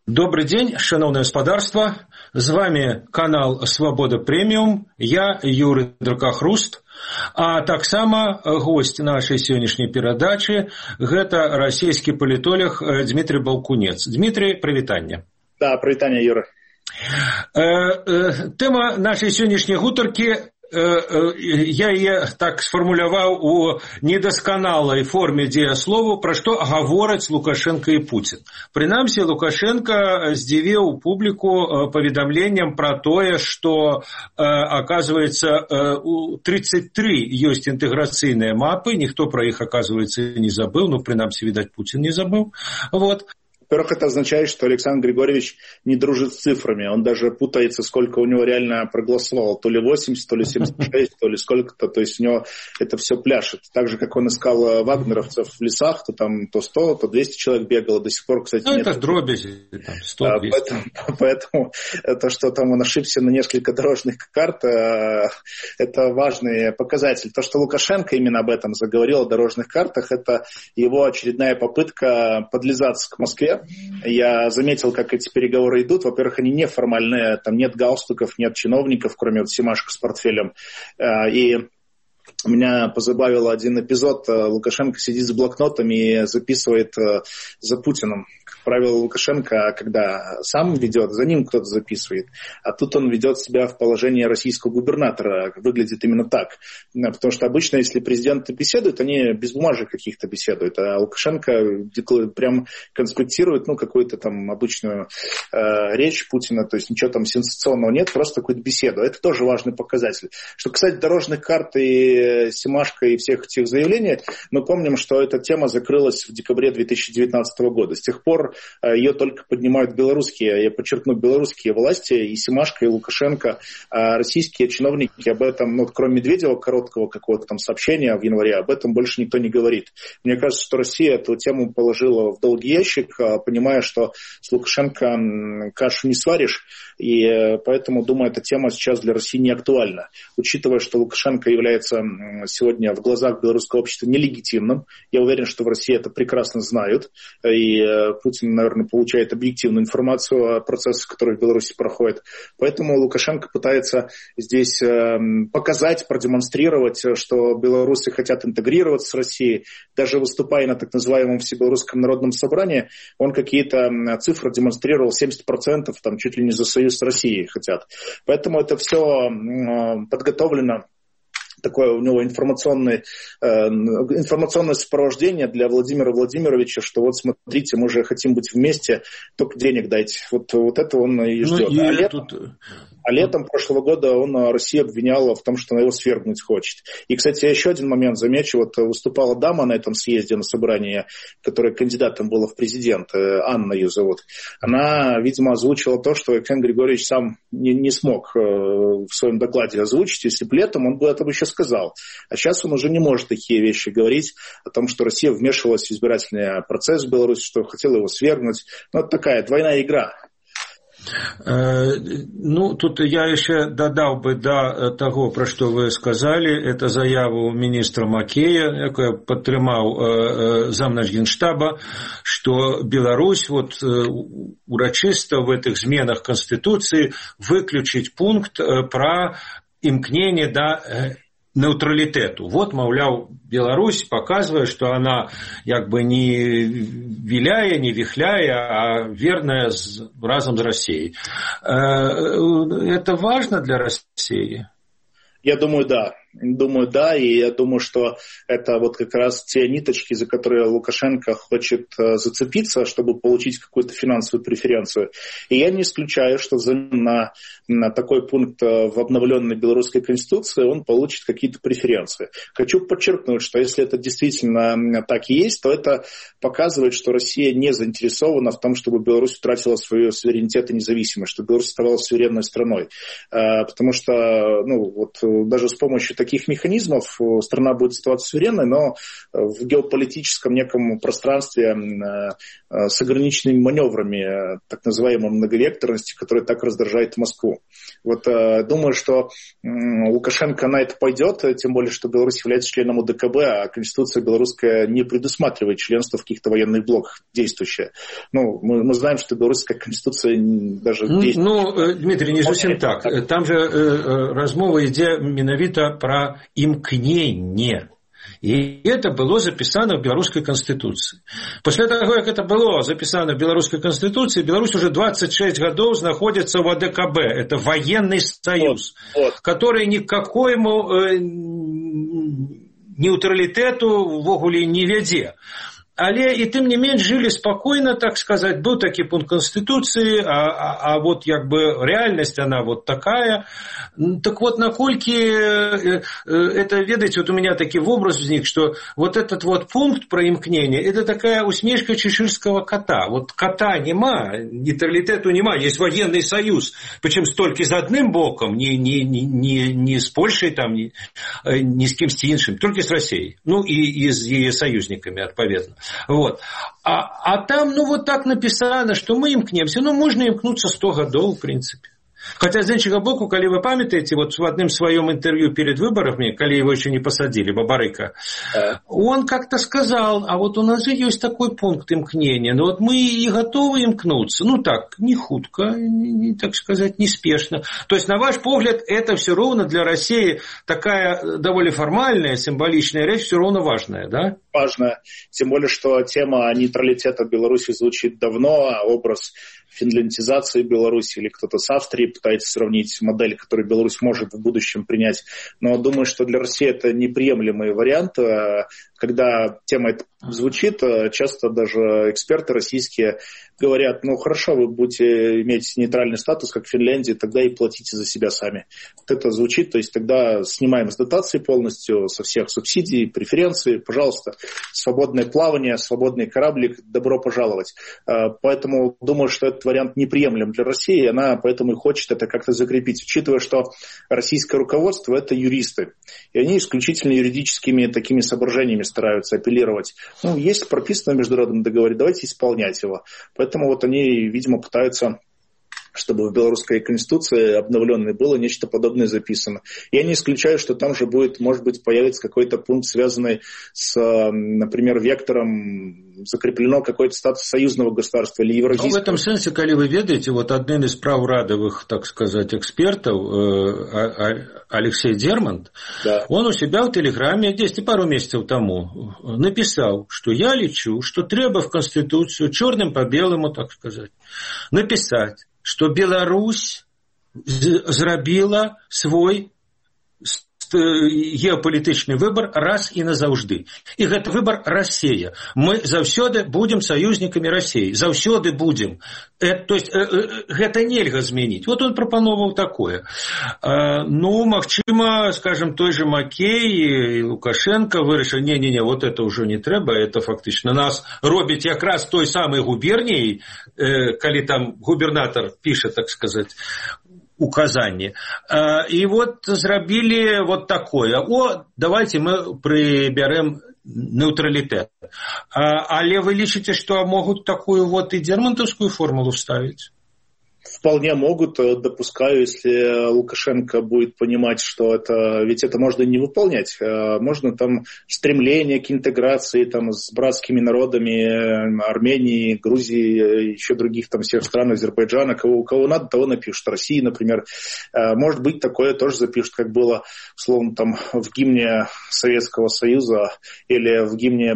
Добрый день, шановное господарство. З вами канал Свобода Премиум. Я Юрий Дракахруст. А таксама гость нашей сегодняшней передачи – гэта российский политолог Дмитрий Балкунец. Дмитрий, привитание. Да, привитание, Юра. Тема нашей сегодняшней гутарки – я яе так сфармуляваў у недасканалай форме дзеяслову, пра што гавораць Лукашенко і Путін. Прынамсі, Лукашенко здзівіў публіку паведамленнем пра тое, што, оказывается, у 33 ёсць інтэграцыйныя мапы, ніхто пра іх, оказывается, не забыў, ну, прынамсі, відаць, Путін не забыў. Вот. Во-первых, это означает, что Александр Григорьевич не дружит с цифрами. Он даже путается, сколько у него реально проголосовало. То ли 80, то ли 76, то ли сколько-то. То есть у него это все пляшет. Так же, как он искал вагнеровцев в лесах, то там то 100, то 200 человек бегало. До сих пор, кстати, ну, нет. Это дробези. 100-200. Поэтому то, что там он ошибся на несколько дорожных карт, это важный показатель. То, что Лукашенко именно об этом заговорил, о дорожных картах, это его очередная попытка подлизаться к Москве. Я заметил, как эти переговоры идут. Во-первых, они неформальные, там нет галстуков, нет чиновников, кроме вот Семашко с портфелем. И меня позабавил один эпизод. Лукашенко сидит с блокнотом и записывает за Путиным. Как правило, Лукашенко, когда сам ведет, за ним кто-то записывает. А тут он ведет себя в положении российского губернатора. Выглядит именно так. Потому что обычно, если президенты беседуют, они без бумажек каких-то беседуют. А Лукашенко прям конспектирует какую-то там обычную речь Путина. То есть ничего там сенсационного нет, просто какую-то беседу. Это тоже важный показатель. Что, кстати, дорожных карт и Семашко и всех этих заявлений, мы помним, что эта тема закрылась в декабре 2019 года. С тех пор ее только поднимают белорусские, я подчеркну, белорусские власти, и Семашко, и Лукашенко, российские чиновники об этом, кроме Медведева, короткого какого-то там сообщения в январе, об этом больше никто не говорит. Мне кажется, что Россия эту тему положила в долгий ящик, понимая, что с Лукашенко кашу не сваришь, и поэтому, думаю, эта тема сейчас для России не актуальна. Учитывая, что Лукашенко является сегодня в глазах белорусского общества нелегитимным, я уверен, что в России это прекрасно знают, и Путин, наверное, получает объективную информацию о процессах, которые в Беларуси проходят. Поэтому Лукашенко пытается здесь показать, продемонстрировать, что белорусы хотят интегрироваться с Россией. Даже выступая на так называемом Всебелорусском народном собрании, он какие-то цифры демонстрировал, 70%, там чуть ли не за союз с Россией хотят. Поэтому это все подготовлено. Такое у него информационное сопровождение для Владимира Владимировича, что вот смотрите, мы же хотим быть вместе, только денег дайте. Вот это он и ждет. А летом прошлого года он Россию обвинял в том, что она его свергнуть хочет. И, кстати, я еще один момент замечу. Вот выступала дама на этом съезде, на собрании, которая кандидатом была в президенты, Анна ее зовут. Она, видимо, озвучила то, что Александр Григорьевич сам не смог в своем докладе озвучить. Если бы летом, он бы это еще сказал. А сейчас он уже не может такие вещи говорить о том, что Россия вмешивалась в избирательный процесс в Беларуси, что хотела его свергнуть. Это такая двойная игра. Тут я еще додал бы до того, про что вы сказали, это заяву министра Макея, якая падтрымаў замнач Генштаба, что Беларусь урачыста в этих зменах Конституции выключить пункт про імкнение до нейтралітэту. Маўляў, Беларусь показывает, что она не виляя, не вихляя, а верная разом с Россией. Это важно для России? Я думаю, да. И я думаю, что это как раз те ниточки, за которые Лукашенко хочет зацепиться, чтобы получить какую-то финансовую преференцию. И я не исключаю, что взамен на такой пункт в обновленной белорусской конституции он получит какие-то преференции. Хочу подчеркнуть, что если это действительно так и есть, то это показывает, что Россия не заинтересована в том, чтобы Беларусь утратила свою суверенитет и независимость, чтобы Беларусь оставалась суверенной страной. Потому что даже с помощью таких механизмов страна будет оставаться суверенной, но в геополитическом неком пространстве с ограниченными маневрами, так называемой многовекторности, которая так раздражает Москву. Вот думаю, что Лукашенко на это пойдет, тем более, что Беларусь является членом УДКБ, а Конституция белорусская не предусматривает членство в каких-то военных блоках действующее. Ну, мы знаем, что белорусская Конституция даже действует. Ну, Дмитрий, не зовсім так. Там же размова йде менавіта про імкненне. И это было записано в Белорусской Конституции. После того, как это было записано в Белорусской Конституции, Беларусь уже 26 годов находится в АДКБ. Это военный союз, который ни к какому нейтралитету в огуле не веде. Але і тым не менш жылі спокойно, так сказать, был такі пункт Конституции, а вот как бы реальность она вот такая. Так вот, наколькі это, ведаете, вот у меня таки образ возник, что вот этот вот пункт про имкнение, это такая усмешка чеширского кота. Вот кота нема, нейтралитету нема, есть военный союз, причем столько с одним боком, не с Польшей, там, не с кем-то иншим, только с Россией. Ну и с ее союзниками, отповедно. Вот. А там, ну, вот так написано, что мы имкнемся. Ну, можно имкнуться 100 годов, в принципе. Хотя, з іншага боку, калі вы памятаете, вот в одном своем интервью перед выборами, калі его еще не посадили, Бабарыка, он как-то сказал, а вот у нас же есть такой пункт имкнения, но вот мы и готовы имкнуться. Ну так, не хутко, не, так сказать, неспешно. То есть, на ваш взгляд, это все равно для России такая довольно формальная, символичная речь, все равно важная, да? Важная. Тем более, что тема нейтралитета в Беларуси звучит давно, а образ финляндизации Беларуси или кто-то с Австрией пытается сравнить модель, которую Беларусь может в будущем принять. Но думаю, что для России это неприемлемый вариант. Когда тема эта звучит, часто даже эксперты российские говорят, ну хорошо, вы будете иметь нейтральный статус, как Финляндия, тогда и платите за себя сами. Вот это звучит, то есть тогда снимаем с дотации полностью, со всех субсидий, преференций, пожалуйста, свободное плавание, свободный кораблик, добро пожаловать. Поэтому думаю, что этот вариант неприемлем для России, и она поэтому и хочет это как-то закрепить, учитывая, что российское руководство – это юристы, и они исключительно юридическими такими соображениями стараются апеллировать. Ну, есть прописано в международном договоре, давайте исполнять его. Поэтому вот они, видимо, пытаются, чтобы в белорусской конституции обновленной было нечто подобное записано. Я не исключаю, что там же будет, может быть, появится какой-то пункт, связанный с, например, вектором, закреплено какой-то статус союзного государства или евразийского. Ну, в этом смысле, коли вы ведаете, вот одним из праврадовых, так сказать, экспертов, Алексей Дермонт, да. Он у себя в Телеграме 10 пару месяцев тому написал, что я лечу, что треба в Конституцию черным по белому, так сказать, написать, что Беларусь зрабіла свой геополітычны выбор раз і назаўжды. І гэты выбор Россия. Мы заўсёды будем союзниками России. Заўсёды будем. То есть, гэта нельга зменіць. Вот он прапановаў такое. Ну, магчыма, скажем, той же Макей и Лукашенко вырашылі, не, вот это уже не трэба, это фактично нас робіць якраз той самой губернией, калі там губернатор пишет, так сказать, указание. И вот зрабілі вот такое. Давайте мы приберем нейтралитет. Але вы лічыце, что могут такую вот и дермонтовскую формулу вставить? Вполне могут, допускаю, если Лукашенко будет понимать, что это, ведь это можно не выполнять. Можно там стремление к интеграции там, с братскими народами Армении, Грузии, еще других там всех стран, Азербайджана, кого надо, того напишут. России, например. Может быть, такое тоже запишут, как было, условно, там, в гимне Советского Союза или в гимне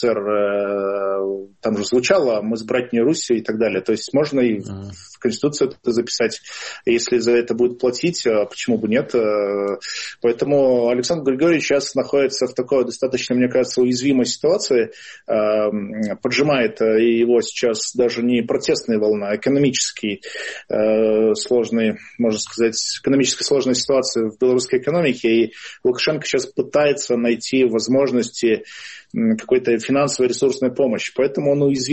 БССР. Там же звучало «Мы с братней Русью» и так далее. То есть можно и в Конституцию это записать, если за это будет платить, почему бы нет. Поэтому Александр Григорьевич сейчас находится в такой достаточно, мне кажется, уязвимой ситуации. Поджимает его сейчас даже не протестная волна, а экономически сложная, можно сказать, экономически сложная ситуация в белорусской экономике. И Лукашенко сейчас пытается найти возможности какой-то финансовой ресурсной помощи. Поэтому он уязвим.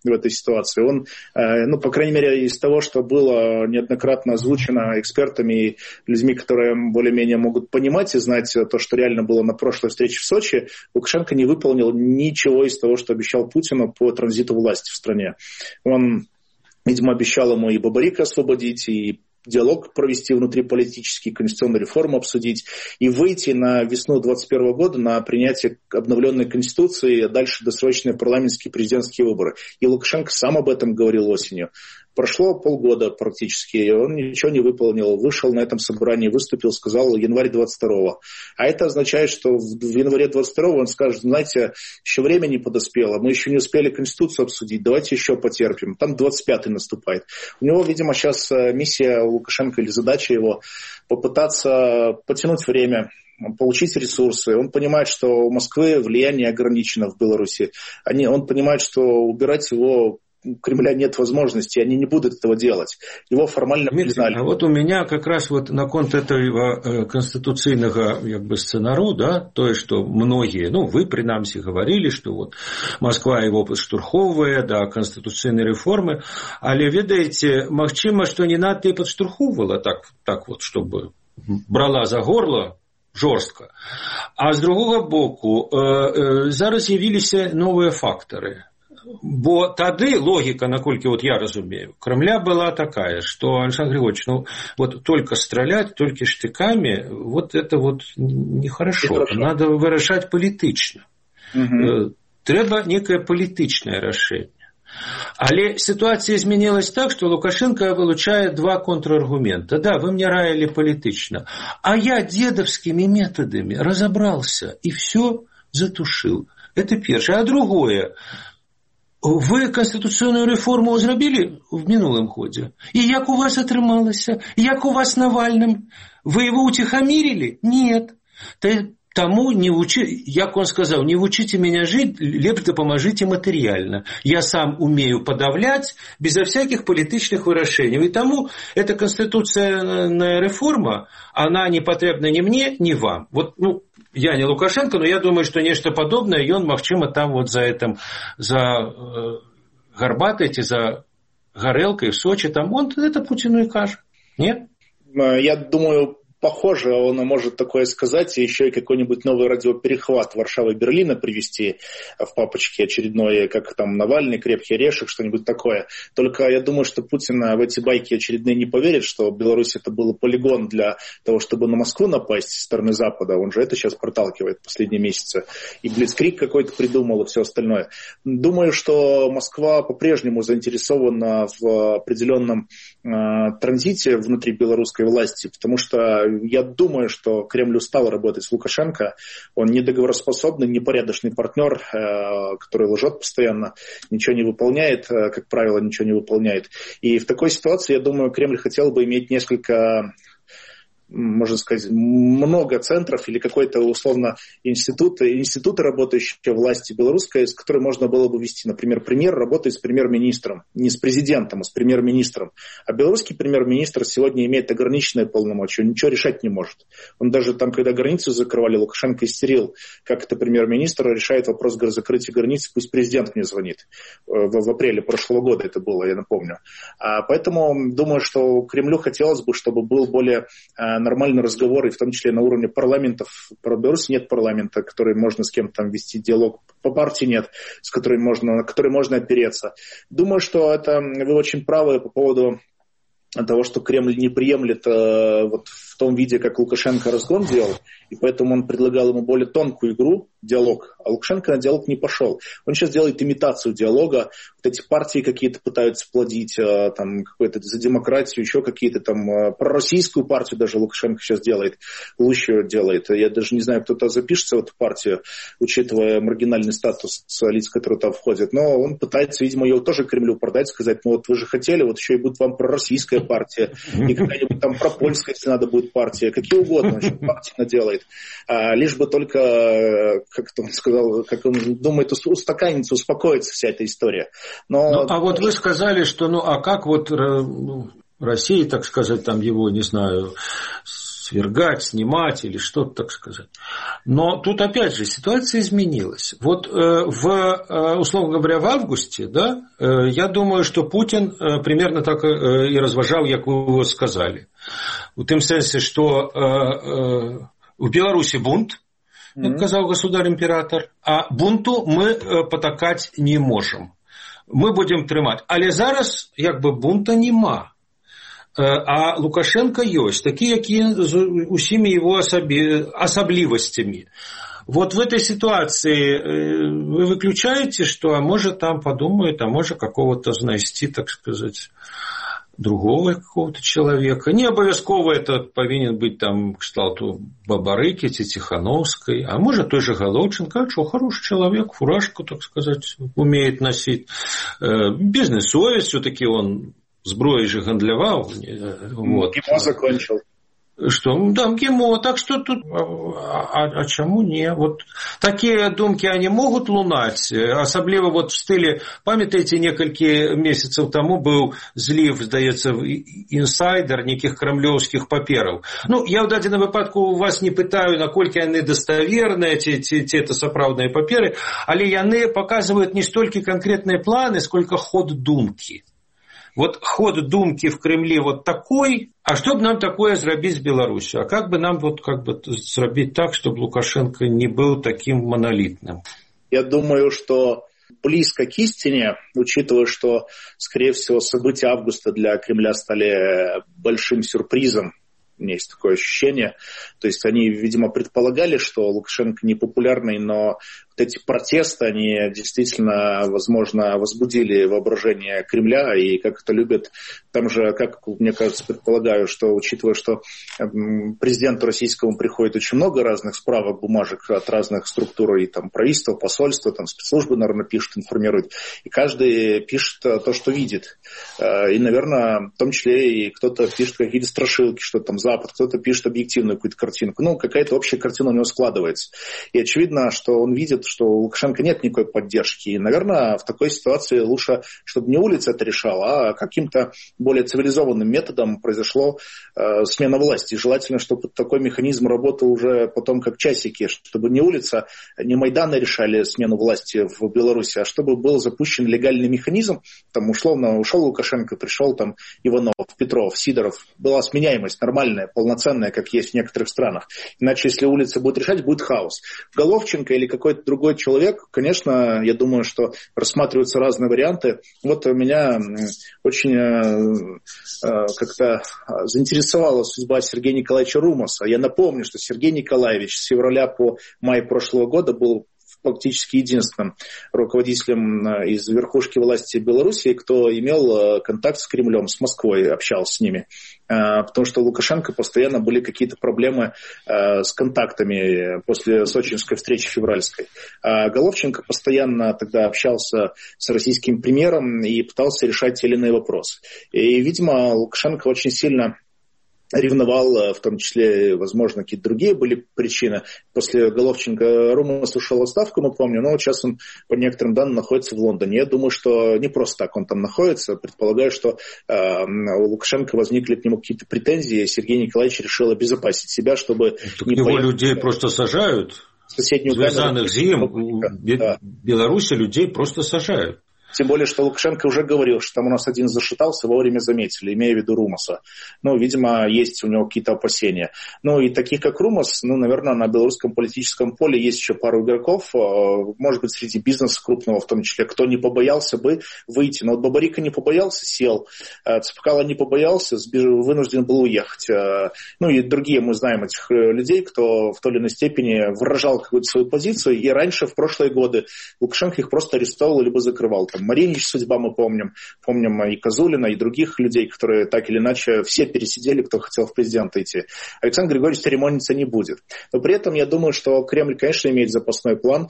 в этой ситуации. Он, по крайней мере, из того, что было неоднократно озвучено экспертами и людьми, которые более-менее могут понимать и знать то, что реально было на прошлой встрече в Сочи, Лукашенко не выполнил ничего из того, что обещал Путину по транзиту власти в стране. Он, видимо, обещал ему и Бабарика освободить, и диалог провести внутриполитический, конституционную реформу обсудить и выйти на весну 2021 года на принятие обновленной конституции, а дальше досрочные парламентские и президентские выборы. И Лукашенко сам об этом говорил осенью. Прошло полгода практически, и он ничего не выполнил. Вышел на этом собрании, выступил, сказал январь 22-го. А это означает, что в январе 22-го он скажет, знаете, еще время не подоспело, мы еще не успели Конституцию обсудить, давайте еще потерпим. Там 25-й наступает. У него, видимо, сейчас миссия Лукашенко или задача его попытаться потянуть время, получить ресурсы. Он понимает, что у Москвы влияние ограничено в Беларуси. Он понимает, что убирать его у Кремля нет возможности, они не будут этого делать. Его формально признали. А вот у меня как раз вот наконт этого конституційного сценару, да, то, что многие, вы, принамсі, говорили, что вот Москва его подштурховывает, да, конституційные реформы, але, ведаете, магчыма, что не надо и подштурховывала так вот, чтобы брала за горло жорстко. А з другого боку, зараз з'явилися новые факторы. Бо тады логика, наколькі вот я разумею, Кремля была такая, что, Александр Григорьевич, вот только стрелять, только штыками, вот это вот нехорошо. Надо вырашать політично. Трэба некое політичное решение. Але ситуация изменилась так, что Лукашенко вылучает два контраргумента. Да, вы мне раили политично, а я дедовскими методами разобрался и все затушил. Это первое. А другое. Вы конституційну реформу зробили в минулом ходе? И як у вас атрымалася? Як у вас Навальным? Вы его утихомирили? Нет. Тому не як он сказал, не учите меня жить, лепш допоможите материально. Я сам умею подавлять безо всяких политичных вырашений. И тому эта конституционная реформа, она не потребна ни мне, ни вам. Вот, я не Лукашенко, но я думаю, что нечто подобное, и он, магчыма, там вот за гарбатой, за горелкой в Сочи, там он это Путину и кажет. Нет? Я думаю, похоже, он может такое сказать, и еще и какой-нибудь новый радиоперехват Варшавы-Берлина привести в папочке очередной, как там Навальный, крепкий орешек, что-нибудь такое. Только я думаю, что Путин в эти байки очередные не поверит, что Беларусь это был полигон для того, чтобы на Москву напасть со стороны Запада. Он же это сейчас проталкивает в последние месяцы. И Блицкриг какой-то придумал, и все остальное. Думаю, что Москва по-прежнему заинтересована в определенном транзите внутри белорусской власти, потому что я думаю, что Кремль устал работать с Лукашенко. Он недоговороспособный, непорядочный партнер, который лжет постоянно, ничего не выполняет, как правило, ничего не выполняет. И в такой ситуации, я думаю, Кремль хотел бы иметь несколько, можно сказать, много центров или какой-то, условно, институты, работающие в власти белорусской, с которой можно было бы вести. Например, премьер работает с премьер-министром, не с президентом, а с премьер-министром. А белорусский премьер-министр сегодня имеет ограниченные полномочия, он ничего решать не может. Он даже там, когда границу закрывали, Лукашенко истерил, как это премьер-министр решает вопрос закрытия границы, пусть президент мне звонит. В апреле прошлого года это было, я напомню. Поэтому думаю, что Кремлю хотелось бы, чтобы был более нормальный разговор, и в том числе на уровне парламентов. В Беларуси нет парламента, который можно с кем-то там вести диалог. По партии нет, на который можно опереться. Думаю, что это вы очень правы по поводу того, что Кремль не приемлет вот в том виде, как Лукашенко разгон делал, и поэтому он предлагал ему более тонкую игру, диалог, а Лукашенко на диалог не пошел. Он сейчас делает имитацию диалога, вот эти партии какие-то пытаются плодить, там, какой-то за демократию, еще какие-то там, пророссийскую партию даже Лукашенко сейчас делает, лучше делает. Я даже не знаю, кто-то запишется в эту партию, учитывая маргинальный статус лиц, которые туда входят, но он пытается, видимо, ее тоже Кремлю продать, сказать, вот вы же хотели, вот еще и будет вам пророссийская партия, и какая-нибудь там пропольская, если надо будет партия, какие угодно, еще партия наделает. Лишь бы только, как он сказал, как он думает, устаканится, успокоится вся эта история. А вот вы сказали, что, а как вот Россия, так сказать, там его, не знаю, свергать, снимать или что-то, так сказать. Но тут, опять же, ситуация изменилась. Вот условно говоря, в августе, да, я думаю, что Путин примерно так и разважал, как вы его сказали. В том смысле, что в Беларуси бунт, как сказал государь-император, а бунту мы потакать не можем. Мы будем тримать. Але зараз, бунта нема. А Лукашенко есть, такие, какие з усіми его особливостями. Вот в этой ситуации вы выключаете, что, а может там подумают, а может какого-то знайти, так сказать, другого какого-то человека. Не обовязково это повинен быть там кшталту Бабарыки, Тихановской, а может той же Головченко, что хороший человек, фуражку, так сказать, умеет носить. Бизнес-совесть, все-таки он зброей же гандлявал. Вот. ГИМО закончил. Что? Да, ГИМО. Так что тут... А чему не? Вот такие думки, они могут лунать. Особливо вот в стиле... Памятаете, несколько месяцев тому был злив, здається, інсайдер неких кремлевских паперов. Ну, я в даденому випадку вас не питаю, наколькі вони достоверні, ці сапраўдныя паперы, але яны показывают не столько конкретные планы, сколько ход думки. Вот ход думки в Кремле вот такой, а что бы нам такое сделать с Беларусью? А как бы нам сделать так, чтобы Лукашенко не был таким монолитным? Я думаю, что близко к истине, учитывая, что, скорее всего, события августа для Кремля стали большим сюрпризом. У меня есть такое ощущение. То есть они, видимо, предполагали, что Лукашенко непопулярный, но вот эти протесты, они действительно, возможно, возбудили воображение Кремля. И как это любят, там же, как мне кажется, предполагаю, что, учитывая, что президенту российскому приходит очень много разных справок, бумажек от разных структур, и там правительства, посольства, там спецслужбы, наверное, пишут, информируют. И каждый пишет то, что видит. И, наверное, в том числе и кто-то пишет какие-то страшилки, что там Запад, кто-то пишет объективную какую-то картинку. Ну, какая-то общая картина у него складывается. И очевидно, что он видит, что у Лукашенко нет никакой поддержки. И, наверное, в такой ситуации лучше, чтобы не улица это решала, а каким-то более цивилизованным методом произошло смена власти. И желательно, чтобы такой механизм работал уже потом как часики, чтобы не улица, не Майданы решали смену власти в Беларуси, а чтобы был запущен легальный механизм. Там, условно, ушел Лукашенко, пришел там Иванов, Петров, Сидоров. Была сменяемость нормальная, полноценная, как есть в некоторых странах. Иначе, если улица будет решать, будет хаос. Головченко или какой-то другой человек, конечно, я думаю, что рассматриваются разные варианты. Вот меня очень как-то заинтересовала судьба Сергея Николаевича Румаса. Я напомню, что Сергей Николаевич с февраля по май прошлого года был фактически единственным руководителем из верхушки власти Беларуси, кто имел контакт с Кремлем, с Москвой, общался с ними. Потому что у Лукашенко постоянно были какие-то проблемы с контактами после сочинской встречи февральской. А Головченко постоянно тогда общался с российским премьером и пытался решать те или иные вопросы. И, видимо, Лукашенко очень сильно ревновал, в том числе, возможно, какие-то другие были причины. После Головченко Румас ушел в отставку, мы помним, но сейчас он, по некоторым данным, находится в Лондоне. Я думаю, что не просто так он там находится. Предполагаю, что у Лукашенко возникли к нему какие-то претензии, и Сергей Николаевич решил обезопасить себя, чтобы... Так не его людей просто сажают. Связанных зим в Беларуси людей просто сажают. Тем более, что Лукашенко уже говорил, что там у нас один зашатался, вовремя заметили, имея в виду Румаса. Ну, видимо, есть у него какие-то опасения. Ну, и таких, как Румас, наверное, на белорусском политическом поле есть еще пару игроков, может быть, среди бизнеса крупного, в том числе, кто не побоялся бы выйти. Но вот Бабарыка не побоялся, сел. Цепкало не побоялся, вынужден был уехать. Ну, и другие, мы знаем этих людей, кто в той или иной степени выражал какую-то свою позицию. И раньше, в прошлые годы, Лукашенко их просто арестовал либо закрывал. Там Маринич судьба мы помним и Козулина, и других людей, которые так или иначе все пересидели, кто хотел в президенты идти. Александр Григорьевич церемониться не будет. Но при этом я думаю, что Кремль, конечно, имеет запасной план.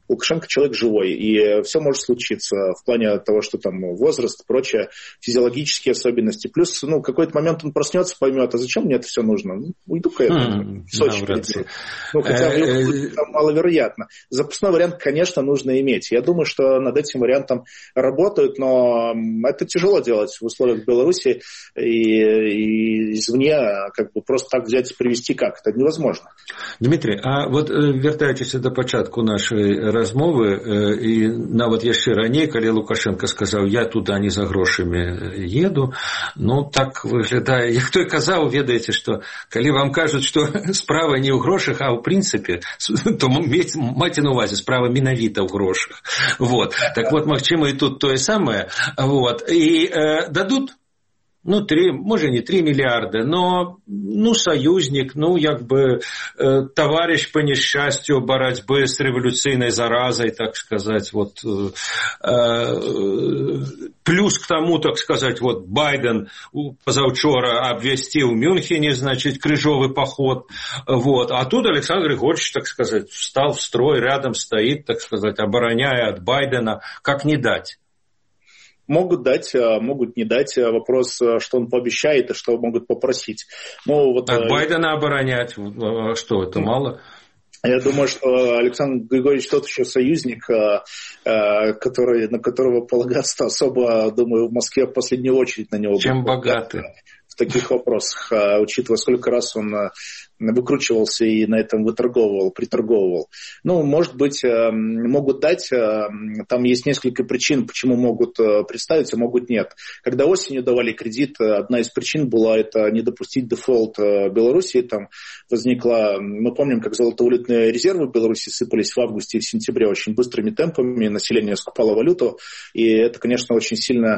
Лукашенко человек живой, и все может случиться в плане того, что там возраст, прочее, физиологические особенности. Плюс, в какой-то момент он проснется, поймет, а зачем мне это все нужно? Уйду-ка я в Сочи. Хотя там маловероятно. Запасной вариант, конечно, нужно иметь. Я думаю, что над этим вариантом работают, но это тяжело делать в условиях Беларуси, и извне просто так взять и привести как? Это невозможно. Дмитрий, а вот вертаючись до початку нашої розмови, і навіть яшчэ раней, калі Лукашенко сказаў, я туда не за грошамі еду, так выглядае, як той казаў, ведаеце, што калі вам кажуць, што справа не ў грошах, а ў прынцыпе, то маце на увазе, справа менавіта ў грошах. Так вот, магчыма, і тут тое самае. І дадут 3, може не 3 миллиарда, но союзник, товарищ по несчастью борьбы с революционной заразой, так сказать, плюс к тому, так сказать, Байден позавчора обвестил в Мюнхене, значит, крыжовый поход, а тут Александр Григорьевич, так сказать, встал в строй, рядом стоит, так сказать, обороняя от Байдена, как не дать? Могут дать, могут не дать. Вопрос, что он пообещает и что могут попросить. Байдена оборонять, что, это мало? Я думаю, что Александр Григорьевич тот еще союзник, на которого полагаться особо, думаю, в Москве в последнюю очередь на него. Чем богаты. В таких вопросах, учитывая, сколько раз он выкручивался и на этом приторговывал. Может быть, могут дать, там есть несколько причин, почему могут представить, а могут нет. Когда осенью давали кредит, одна из причин была это не допустить дефолт Беларуси. Там возникла, мы помним, как золотовалютные резервы Беларуси сыпались в августе и в сентябре очень быстрыми темпами, население скупало валюту, и это, конечно, очень сильно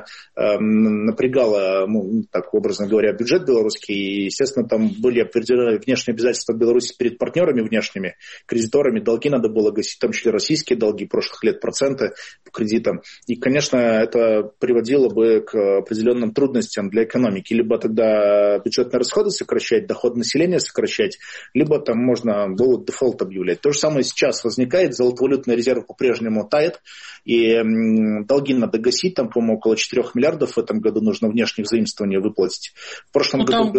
напрягало, так образно говоря, бюджет белорусский, и, естественно, там были определенные внешние обязательства Беларуси перед партнерами внешними, кредиторами, долги надо было гасить, в том числе российские долги прошлых лет, проценты по кредитам. И, конечно, это приводило бы к определенным трудностям для экономики. Либо тогда бюджетные расходы сокращать, доход населения сокращать, либо там можно было дефолт объявлять. То же самое сейчас возникает, золотовалютный резерв по-прежнему тает, и долги надо гасить, там, по-моему, около 4 миллиардов в этом году нужно внешних заимствований выплатить. В прошлом году...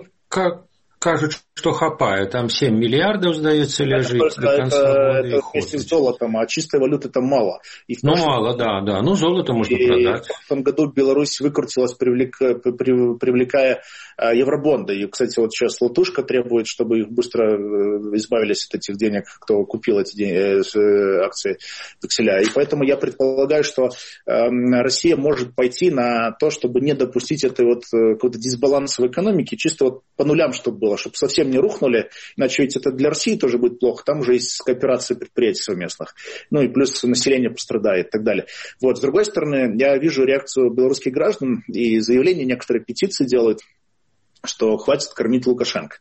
Кажуть, что хапает, там 7 миллиардов, сдается, лежит до конца года. Это вместе с золотом, а чистой валюты там мало. Мало, да. Золото можно продать. В том году Беларусь выкрутилась, привлекая евробонды. И, кстати, сейчас Латушка требует, чтобы их быстро избавились от этих денег, кто купил эти акции векселя. И поэтому я предполагаю, что Россия может пойти на то, чтобы не допустить этой какой-то дисбаланса в экономике, чисто по нулям, чтобы было, чтобы совсем не рухнули, иначе ведь это для России тоже будет плохо, там уже есть кооперация предприятий совместных, и плюс население пострадает и так далее. С другой стороны, я вижу реакцию белорусских граждан, и заявления, некоторые петиции делают, что хватит кормить Лукашенко.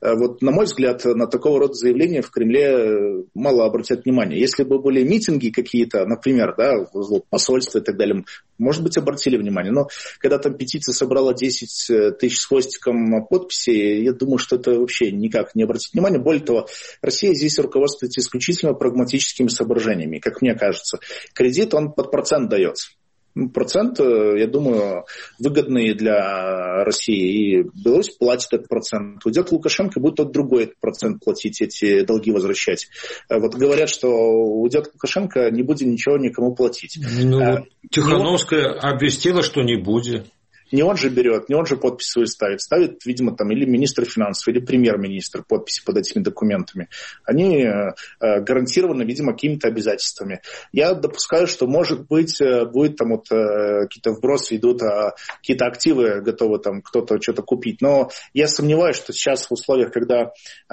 На мой взгляд, на такого рода заявления в Кремле мало обратят внимание. Если бы были митинги какие-то, например, посольства и так далее, может быть, обратили внимание. Но когда там петиция собрала 10 тысяч с хвостиком подписей, я думаю, что это вообще никак не обратит внимания. Более того, Россия здесь руководствуется исключительно прагматическими соображениями, как мне кажется. Кредит, он под процент дается. Процент, я думаю, выгодный для России. И Беларусь платит этот процент. Уйдет Лукашенко, будет тот другой этот процент платить, эти долги возвращать. Говорят, что уйдет Лукашенко, не будет ничего никому платить. Тихановская обвестила, что не будет. Не он же берет, не он же подпись свою ставит. Ставит, видимо, там или министр финансов, или премьер-министр подписи под этими документами. Они гарантированы, видимо, какими-то обязательствами. Я допускаю, что, может быть, будет там какие-то вбросы идут, какие-то активы готовы там кто-то что-то купить. Но я сомневаюсь, что сейчас в условиях, когда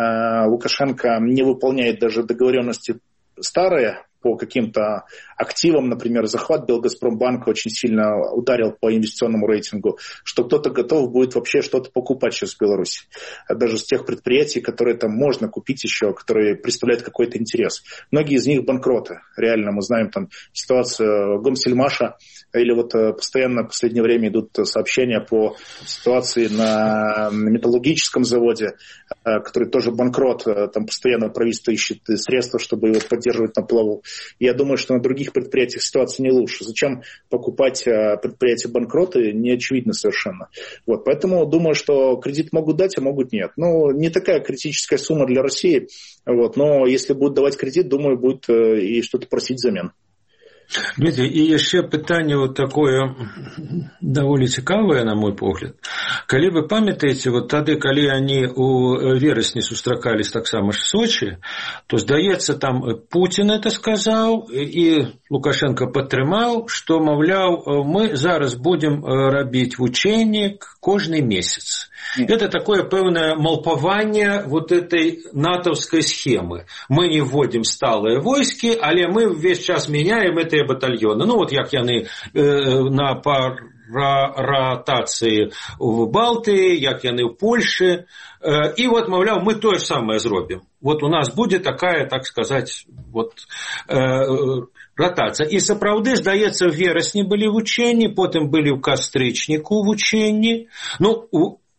Лукашенко не выполняет даже договоренности старые, по каким-то активам, например, захват Белгазпромбанка очень сильно ударил по инвестиционному рейтингу, что кто-то готов будет вообще что-то покупать сейчас в Беларуси. Даже с тех предприятий, которые там можно купить еще, которые представляют какой-то интерес. Многие из них банкроты. Реально, мы знаем там ситуацию Гомсельмаша, или постоянно в последнее время идут сообщения по ситуации на металлургическом заводе. который тоже банкрот, там постоянно правительство ищет средства, чтобы его поддерживать на плаву. Я думаю, что на других предприятиях ситуация не лучше. Зачем покупать предприятия банкроты, не очевидно совершенно. Вот, поэтому думаю, что кредит могут дать, а могут нет. Ну, не такая критическая сумма для России, вот, но если будут давать кредит, думаю, будет и что-то просить взамен. Дмитрий, і яшчэ пытанне вот такое даволі цікавае, на мой погляд. Калі вы памятаеце, вот тады, калі они у верасні сустракались таксама ж в Сочи, то, здаецца, там Путин это сказал, и Лукашенко падтрымаў, что, маўляў, мы зараз будем рабіць вучэнні кожны месяц. Это такое пэўнае малпаванне вот этой натовской схемы. Мы не вводим сталые войски, але мы весь час меняем этыя батальоны. Ну, вот як яны на ротации в Балтии, як яны в Польше. И вот, маўляў, мы то же самое зробим. Вот у нас будет такая, так сказать, вот, ротация. И сапраўды, здаецца, в верасні былі вучэнні, потым былі ў кастрычніку вучэнні. Ну,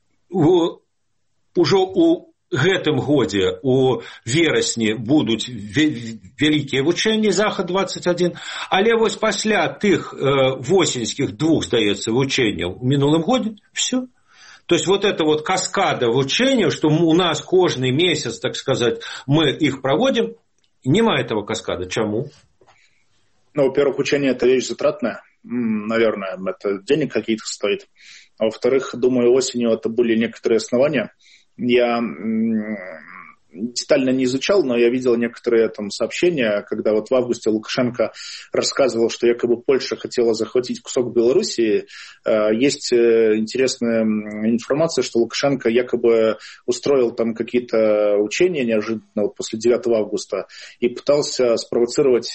ужо у гэтым годзе у верасні будуць вялікія вучэнні Захад-21, але вось пасля тых восеньскіх двух, здаецца, вучэнняў у мінулым годзе, все. То есть вот эта вот каскада вучэнняў, что у нас каждый месяц, так сказать, мы их проводим, нема этого каскада. Чему? Ну, во-первых, учение – это вещь затратная, наверное, это денег каких-то стоит. А во-вторых, думаю, осенью это были некоторые основания. Я детально не изучал, но я видел некоторые там сообщения, когда вот в августе Лукашенко рассказывал, что якобы Польша хотела захватить кусок Белоруссии. Есть интересная информация, что Лукашенко якобы устроил там какие-то учения неожиданно вот после 9 августа и пытался спровоцировать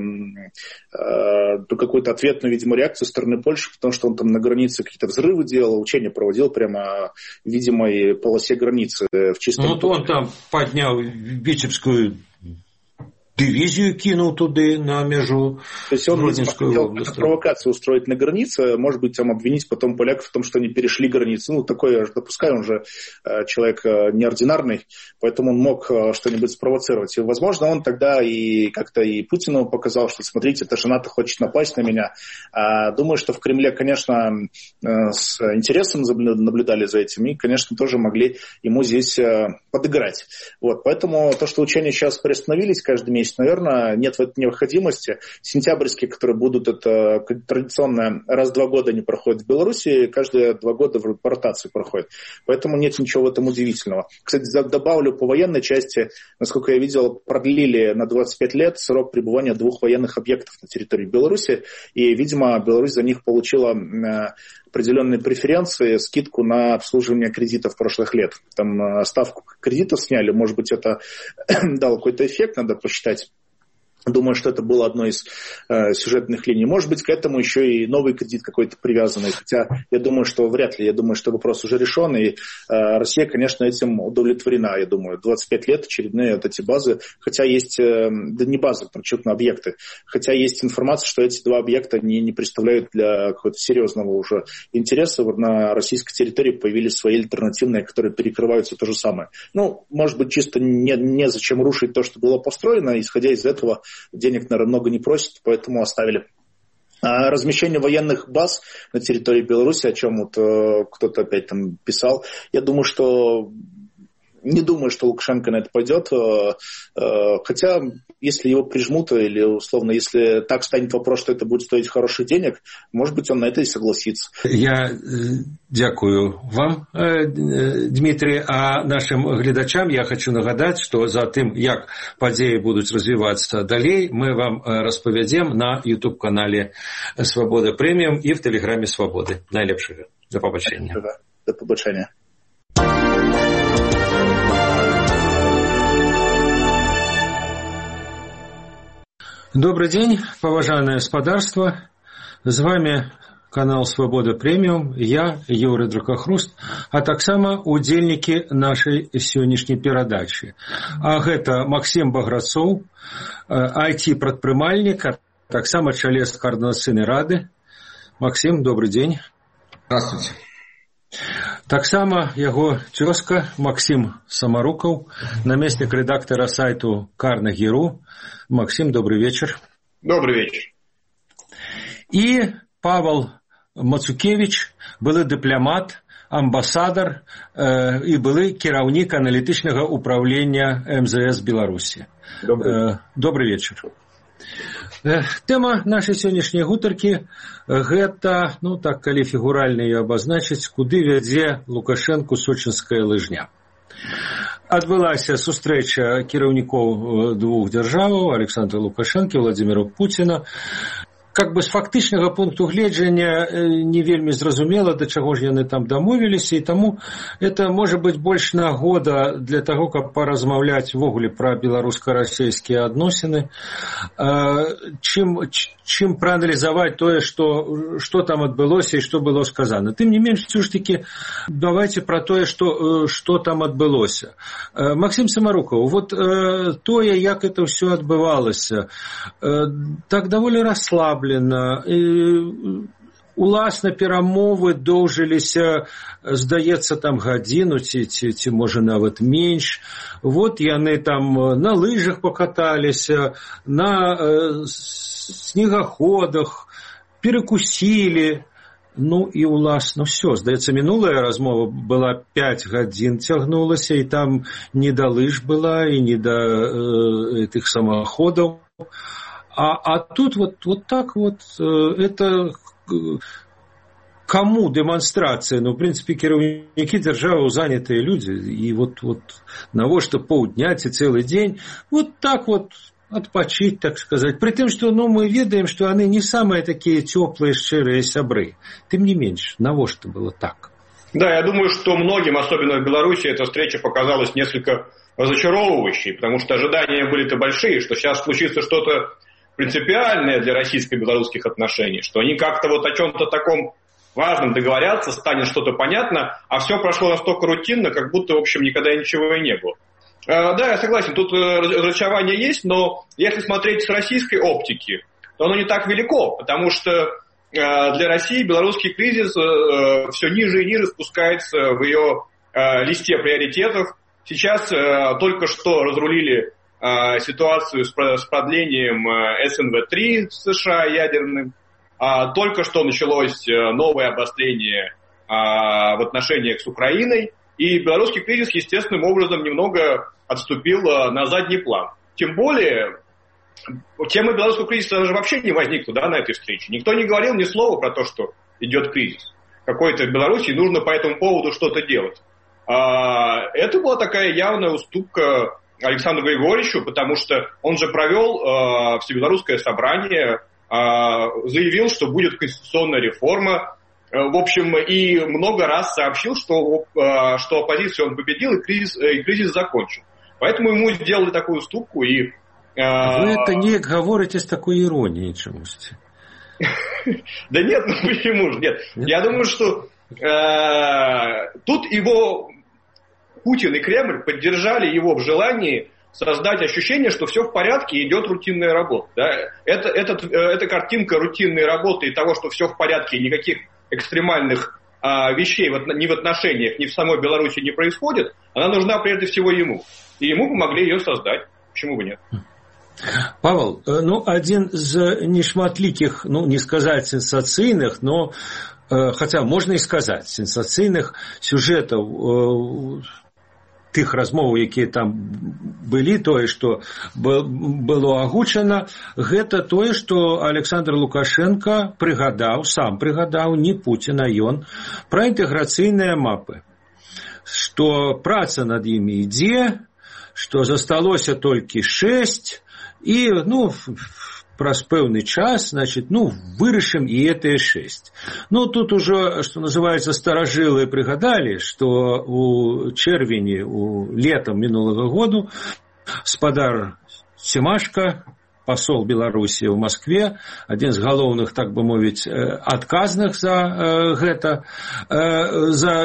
какую-то ответную, видимо, реакцию со стороны Польши, потому что он там на границе какие-то взрывы делал, учения проводил прямо в видимой полосе границы. В чистом вот он там поднял Витебскую дивизию, кинул туда на межу. То есть он хотел провокацию устроить на границе, может быть, там обвинить потом поляков в том, что они перешли границу. Ну, такое я же допускаю, он же человек неординарный, поэтому он мог что-нибудь спровоцировать. И, возможно, он тогда и как-то и Путину показал, что, смотрите, эта жена-то хочет напасть на меня. Думаю, что в Кремле, конечно, с интересом наблюдали за этим и, конечно, тоже могли ему здесь подыграть. Вот, поэтому то, что учения сейчас приостановились каждый месяц, наверное, нет в этой необходимости. Сентябрьские, которые будут, это традиционно раз в 2 года не проходят в Беларуси, каждые 2 года в ротации проходят. Поэтому нет ничего в этом удивительного. Кстати, добавлю по военной части, насколько я видел, продлили на 25 лет срок пребывания 2 военных объектов на территории Беларуси, и, видимо, Беларусь за них получила определенные преференции, скидку на обслуживание кредитов прошлых лет. Там ставку кредитов сняли, может быть, это дало какой-то эффект, надо посчитать. Думаю, что это было одной из сюжетных линий. Может быть, к этому еще и новый кредит какой-то привязанный. Хотя я думаю, что вряд ли. Я думаю, что вопрос уже решен. И Россия, конечно, этим удовлетворена. Я думаю, 25 лет очередные вот эти базы. Хотя есть, да не базы, подчеркну, объекты. Хотя есть информация, что эти 2 объекта не представляют для какого-то серьезного уже интереса. На российской территории появились свои альтернативные, которые перекрываются то же самое. Ну, может быть, чисто незачем рушить то, что было построено. Исходя из этого, денег, наверное, много не просят, поэтому оставили. А размещение военных баз на территории Беларуси, о чем вот кто-то опять там писал, я думаю, что не думаю, что Лукашенко на это пойдет, хотя если его прижмут или условно, если так станет вопрос, что это будет стоить хороших денег, может быть, он на это и согласится. Я дякую вам, Дмитрий, а нашим глядачам я хочу нагадать, что за тем, як подеи будут развиваться далей, мы вам распавядзем на YouTube-канале «Свобода Премиум» и в Телеграме «Свободы». Найлепшего. До побачення. До побачення. Добрый день, поважанное господарство. С вами канал «Свобода Премиум». Я, Юрий Дракохруст, а таксама удзельнікі нашай сённяшняй перадачы. А гэта Максим Баграцоў, IT-прадпрымальнік, а таксама чалец Координационной рады. Максим, добрый день. Здравствуйте. Таксама яго цёзка Максим Самарукаў, намеснік рэдактара сайту Carnegie.ru. Максим, добрый вечер. Добрый вечер. І Павел Мацукевич, былы дыпламат, амбасадар і былы кіраўнік аналітычнага ўправлення МЗС Беларусі. Добрый вечер. Тэма нашай сённяшняй гутаркі гэта, калі фігуральна яе абазначыць, куды вядзе Лукашэнку сочынская лыжня. Адбылася сустрэча кіраўнікоў двух дзяржаваў, Александра Лукашэнкі і Владзіміра Пуціна. З фактычнага пункту гледжання не вельмі зразумела, да чаго ж яны там дамовіліся, і таму это можа быць больш нагода для таго, каб паразмаўляць ввогуле пра беларуска-расійскія адносіны, чым прааналізаваць тое, што там адбылося і што было сказана. Тым не менш, ўсё ж такі, давайце пра тое, што там адбылося. Максим Самарукаў, тое, як это ўсё адбывалася, так даволі расслаблена. Уласна перамовы доўжыліся, здаецца, там гадзіну ці можа нават менш. Яны там на лыжах пакаталіся, на снегаходах, перакусілі. І уласна ўсё. Здаецца, мінулая размова была 5 гадзін цягнулася, і там не да лыж была, і не да тых самаходаў. А тут так это кому демонстрация? В принципе, кіраўнікі дзяржавы занятыя людзі, і навошта паўдня ці цэлы дзень так адпачыць, так сказать. При тым, што мы ведаем, што яны не самыя такія цёплыя, шчырыя сябры. Тым не менш, навошта было так? Да, я думаю, что многим, особенно в Беларуси, эта встреча показалась несколько разочаровывающей, потому что ожидания были-то большие, что сейчас случится что-то принципиальное для российско-белорусских отношений, что они как-то о чем-то таком важном договорятся, станет что-то понятно, а все прошло настолько рутинно, как будто, в общем, никогда ничего и не было. Да, я согласен, тут разочарование есть, но если смотреть с российской оптики, то оно не так велико, потому что для России белорусский кризис все ниже и ниже спускается в ее листе приоритетов. Сейчас только что разрулили ситуацию с продлением СНВ-3 в США ядерным. Только что началось новое обострение в отношениях с Украиной. И белорусский кризис естественным образом немного отступил на задний план. Тем более, тема белорусского кризиса даже вообще не возникла на этой встрече. Никто не говорил ни слова про то, что идет кризис. Какой-то в Беларуси нужно по этому поводу что-то делать. Это была такая явная уступка Александру Григорьевичу, потому что он же провел всебелорусское собрание, заявил, что будет конституционная реформа, в общем, и много раз сообщил, что оппозицию он победил и кризис закончен. Поэтому ему сделали такую уступку. И, Вы это не говорите с такой иронией чемусь. Да нет, почему же? Нет. Я думаю, что тут его Путин и Кремль поддержали его в желании создать ощущение, что все в порядке и идет рутинная работа. Да? Это картинка рутинной работы и того, что все в порядке, и никаких экстремальных вещей ни в отношениях, ни в самой Беларуси не происходит, она нужна прежде всего ему. И ему помогли ее создать. Почему бы нет? Павел, один из нешматликих, не сказать сенсацыйных, но хотя можно и сказать, сенсацыйных сюжетов тых размоваў, якія там былі, тое, што было агучана, гэта тое, што Александр Лукашенко сам прыгадаў, не Пуцін, а ён, пра інтэграцыйныя мапы. Што праца над імі ідзе, што засталося толькі 6, і, праз пэўны час, вырашым і гэтыя 6. Тут ужо, што называецца, старажылы прыгадалі, што у чэрвені, летам мінулага году спадар Семашка, пасол Беларусі ў Маскве, адзін з галоўных, так бы мовіць, адказных за гэта, за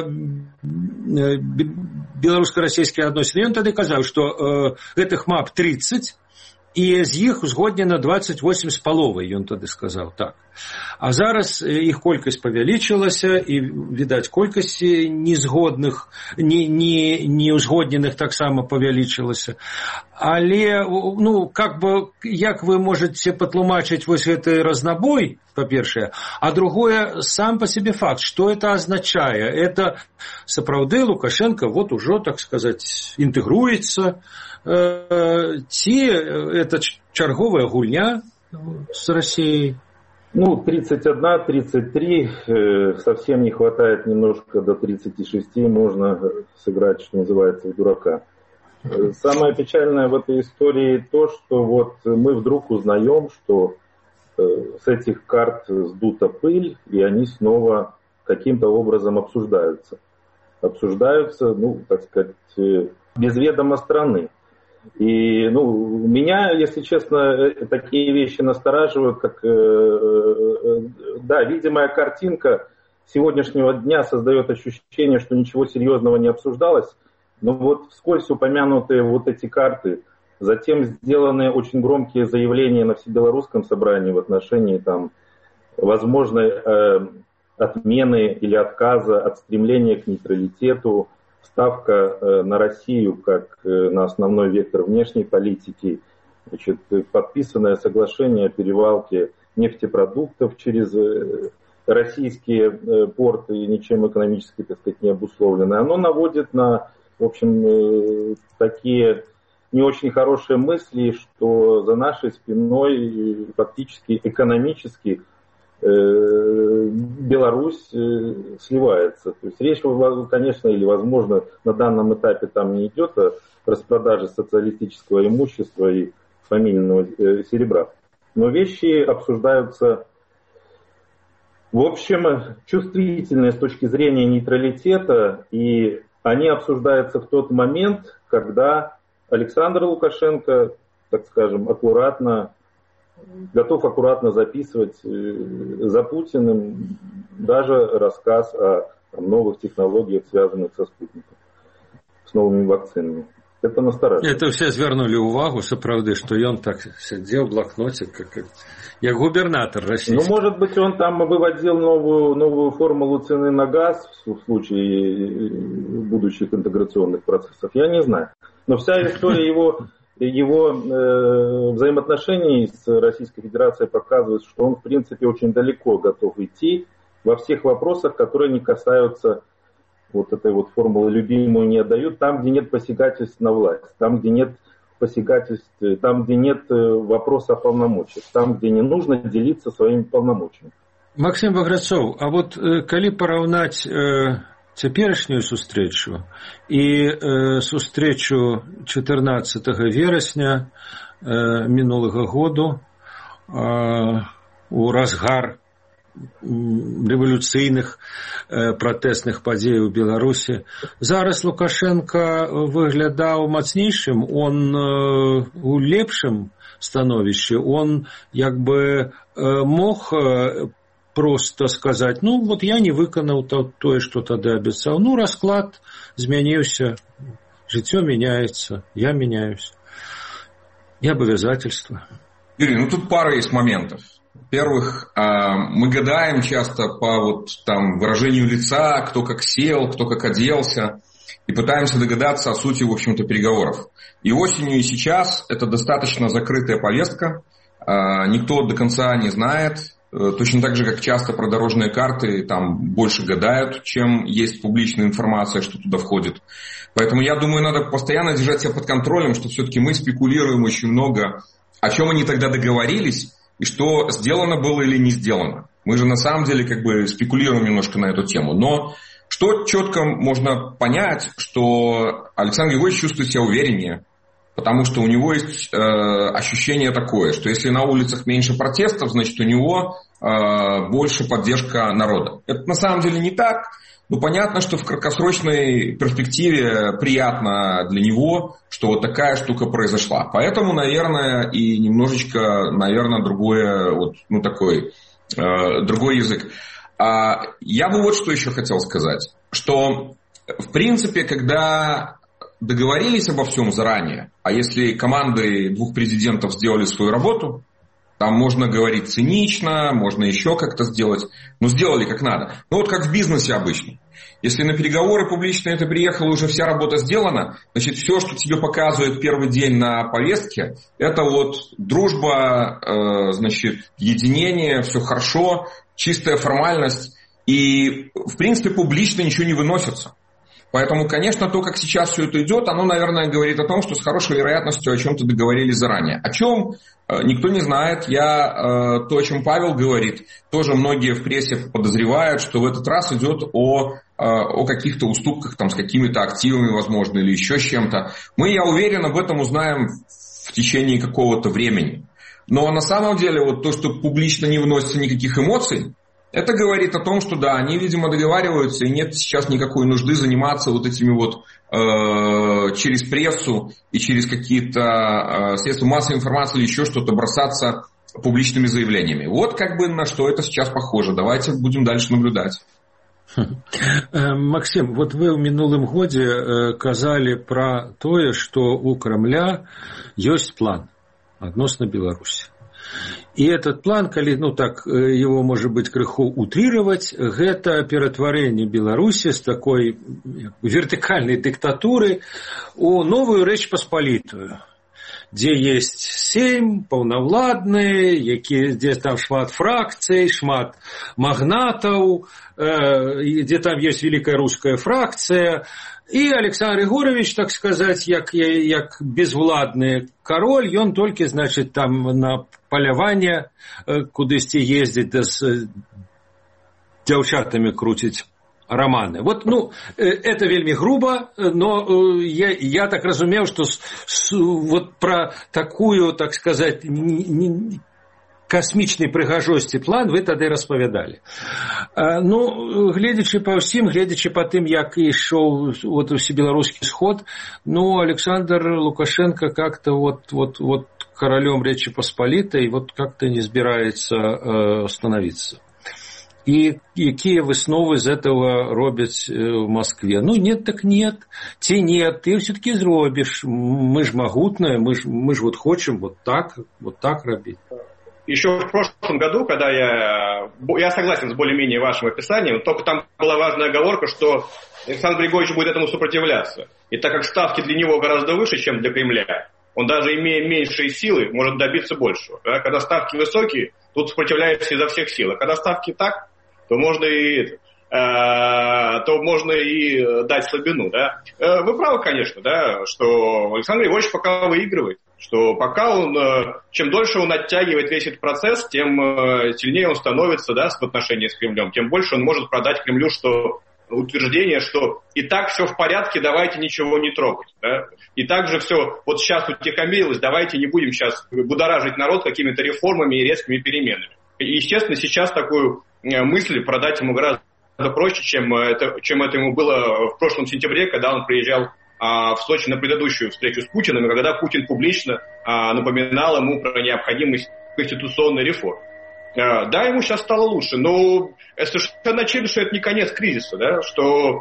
беларуска-расійскія адносіны. Ён тады казаў, што гэтых мап 30, і з іх узгоднена 28,5, ён тады сказаў так. А зараз іх колькасць павялічылася, і, відаць, колькасць незгодных, неузгодненых таксама павялічылася. Але, ну, як вы можаце патлумачыць вось гэты разнабой, по-першае, а другое, сам по себе факт, что это означает? Это сапраўды Лукашенко вот уже, так сказать, интегруется, ці это чарговая гульня с Россией? Ну, 31, 33, совсем не хватает немножко до 36, можно сыграть, что называется, в дурака. Самое печальное в этой истории то, что вот мы вдруг узнаем, что с этих карт сдута пыль, и они снова каким-то образом обсуждаются. Обсуждаются, ну, так сказать, без ведома страны. И, ну, меня, если честно, такие вещи настораживают, как, да, видимая картинка сегодняшнего дня создает ощущение, что ничего серьезного не обсуждалось, но вот вскользь упомянутые вот эти карты, затем сделаны очень громкие заявления на Всебелорусском собрании в отношении там возможной отмены или отказа от стремления к нейтралитету, ставка на Россию как на основной вектор внешней политики, значит, подписанное соглашение о перевалке нефтепродуктов через российские порты, ничем экономически, так сказать, не обусловленное, оно наводит на, в общем, такие не очень хорошие мысли, что за нашей спиной фактически экономически Беларусь сливается. То есть речь, конечно, или возможно на данном этапе там не идет о распродаже социалистического имущества и фамильного серебра. Но вещи обсуждаются, в общем, чувствительные с точки зрения нейтралитета, и они обсуждаются в тот момент, когда Александр Лукашенко, так скажем, готов аккуратно записывать за Путиным даже рассказ о новых технологиях, связанных со спутником, с новыми вакцинами. Это настораживает. Это все звернули увагу, сапраўды, что он так сидел в блокноте, как губернатор российский. Ну, может быть, он там выводил новую формулу цены на газ в случае будущих интеграционных процессов. Я не знаю. Но вся история его взаимоотношений с Российской Федерацией показывает, что он, в принципе, очень далеко готов идти во всех вопросах, которые не касаются вот этой вот формулы «любимую не отдают», там, где нет посягательств на власть, там, где нет посягательств, там, где нет вопроса о полномочиях, там, где не нужно делиться своими полномочиями. Максим Баграцоў, а вот калі параўнаць цяперашнюю сустрэчу і сустрэчу 14 верасня мінулага году у разгар рэвалюцыйных пратэсных падзей у Беларусі, зараз Лукашенко выглядаў мацнейшым, он у лепшым становішчы, он як бы мог просто сказать, ну вот я не выканаў тое, што тады абяцаў. Ну, расклад змяніўся, жыццё меняется, я меняюсь. И обязательства. Юрий, ну тут пара есть моментов. Во-первых, мы гадаем часто по вот там выражению лица, кто как сел, кто как оделся, и пытаемся догадаться о сути, в общем-то, переговоров. И осенью, и сейчас это достаточно закрытая повестка, никто до конца не знает. Точно так же, как часто про дорожные карты там больше гадают, чем есть публичная информация, что туда входит. Поэтому я думаю, надо постоянно держать себя под контролем, что все-таки мы спекулируем очень много, о чем они тогда договорились, и что сделано было или не сделано. Мы же на самом деле как бы спекулируем немножко на эту тему. Но что четко можно понять, что Александр Григорьевич чувствует себя увереннее, потому что у него есть ощущение такое, что если на улицах меньше протестов, значит у него больше поддержка народа. Это на самом деле не так, но понятно, что в краткосрочной перспективе приятно для него, что вот такая штука произошла. Поэтому, наверное, и немножечко, наверное, другое, вот, ну, такой, другой язык. Я бы вот что еще хотел сказать, что, в принципе, когда договорились обо всем заранее, а если команды двух президентов сделали свою работу, там можно говорить цинично, можно еще как-то сделать, но сделали как надо. Ну вот как в бизнесе обычно. Если на переговоры публичные это приехало, уже вся работа сделана, значит, все, что тебе показывает первый день на повестке, это вот дружба, значит, единение, все хорошо, чистая формальность. И, в принципе, публично ничего не выносится. Поэтому, конечно, то, как сейчас все это идет, оно, наверное, говорит о том, что с хорошей вероятностью о чем-то договорились заранее. О чем никто не знает. То, о чем Павел говорит, тоже многие в прессе подозревают, что в этот раз идет о каких-то уступках там, с какими-то активами, возможно, или еще с чем-то. Мы, я уверен, об этом узнаем в течение какого-то времени. Но на самом деле вот то, что публично не выносится никаких эмоций, это говорит о том, что да, они, видимо, договариваются, и нет сейчас никакой нужды заниматься вот этими вот через прессу и через какие-то средства массовой информации или еще что-то бросаться публичными заявлениями. Вот как бы на что это сейчас похоже. Давайте будем дальше наблюдать. Максим, вот вы в мінулым годзе казалі пра тое, што у Кремля ёсць план адносна Беларусі. И этот план, коли, его, может быть, крыху утрировать, это ператварэнне Беларуси с такой вертикальной диктатуры у новую Речь Посполитую, где есть Сейм, полновладные, где там шмат фракций, шмат магнатов, где там есть Великая Русская фракция. И Александр Егорович, так сказать, як безвладный король, он только, значит, там на полявание кудысьці ездить, да с девчатами крутить романы. Вот, это вельми грубо, но я так разумею, что вот про такую, так сказать, касмічнай прыгажосці план вы тады распавядалі. Гледзячы па ўсім, гледзячы па тым, як ішоў вот усебеларускі сход, Александр Лукашенко как-то вот королем Речи Посполитой вот как-то не збираецца становиться. И какие высновы из этого робяць в Москве? Нет, так нет. Те нет, ты все-таки зробишь. Мы ж могутные, мы ж вот хотим вот так робить. Еще в прошлом году, когда я согласен с более-менее вашим описанием, только там была важная оговорка, что Александр Григорьевич будет этому сопротивляться. И так как ставки для него гораздо выше, чем для Кремля, он даже имея меньшие силы, может добиться большего. Да? Когда ставки высокие, тут сопротивляешься изо всех сил. А когда ставки так, то можно и дать слабину. Да? Вы правы, конечно, да, что Александр Григорьевич пока выигрывает. Что пока чем дольше он оттягивает весь этот процесс, тем сильнее он становится, да, в отношении с Кремлем, тем больше он может продать Кремлю утверждение, что и так все в порядке, давайте ничего не трогать. Да? И также все, вот сейчас утихомирилось, давайте не будем сейчас будоражить народ какими-то реформами и резкими переменами. И, естественно, сейчас такую мысль продать ему гораздо проще, чем это ему было в прошлом сентябре, когда он приезжал в Сочи на предыдущую встречу с Путиным, и когда Путин публично напоминал ему про необходимость конституционной реформы. Да, ему сейчас стало лучше, но совершенно очевидно, что это не конец кризиса, да, что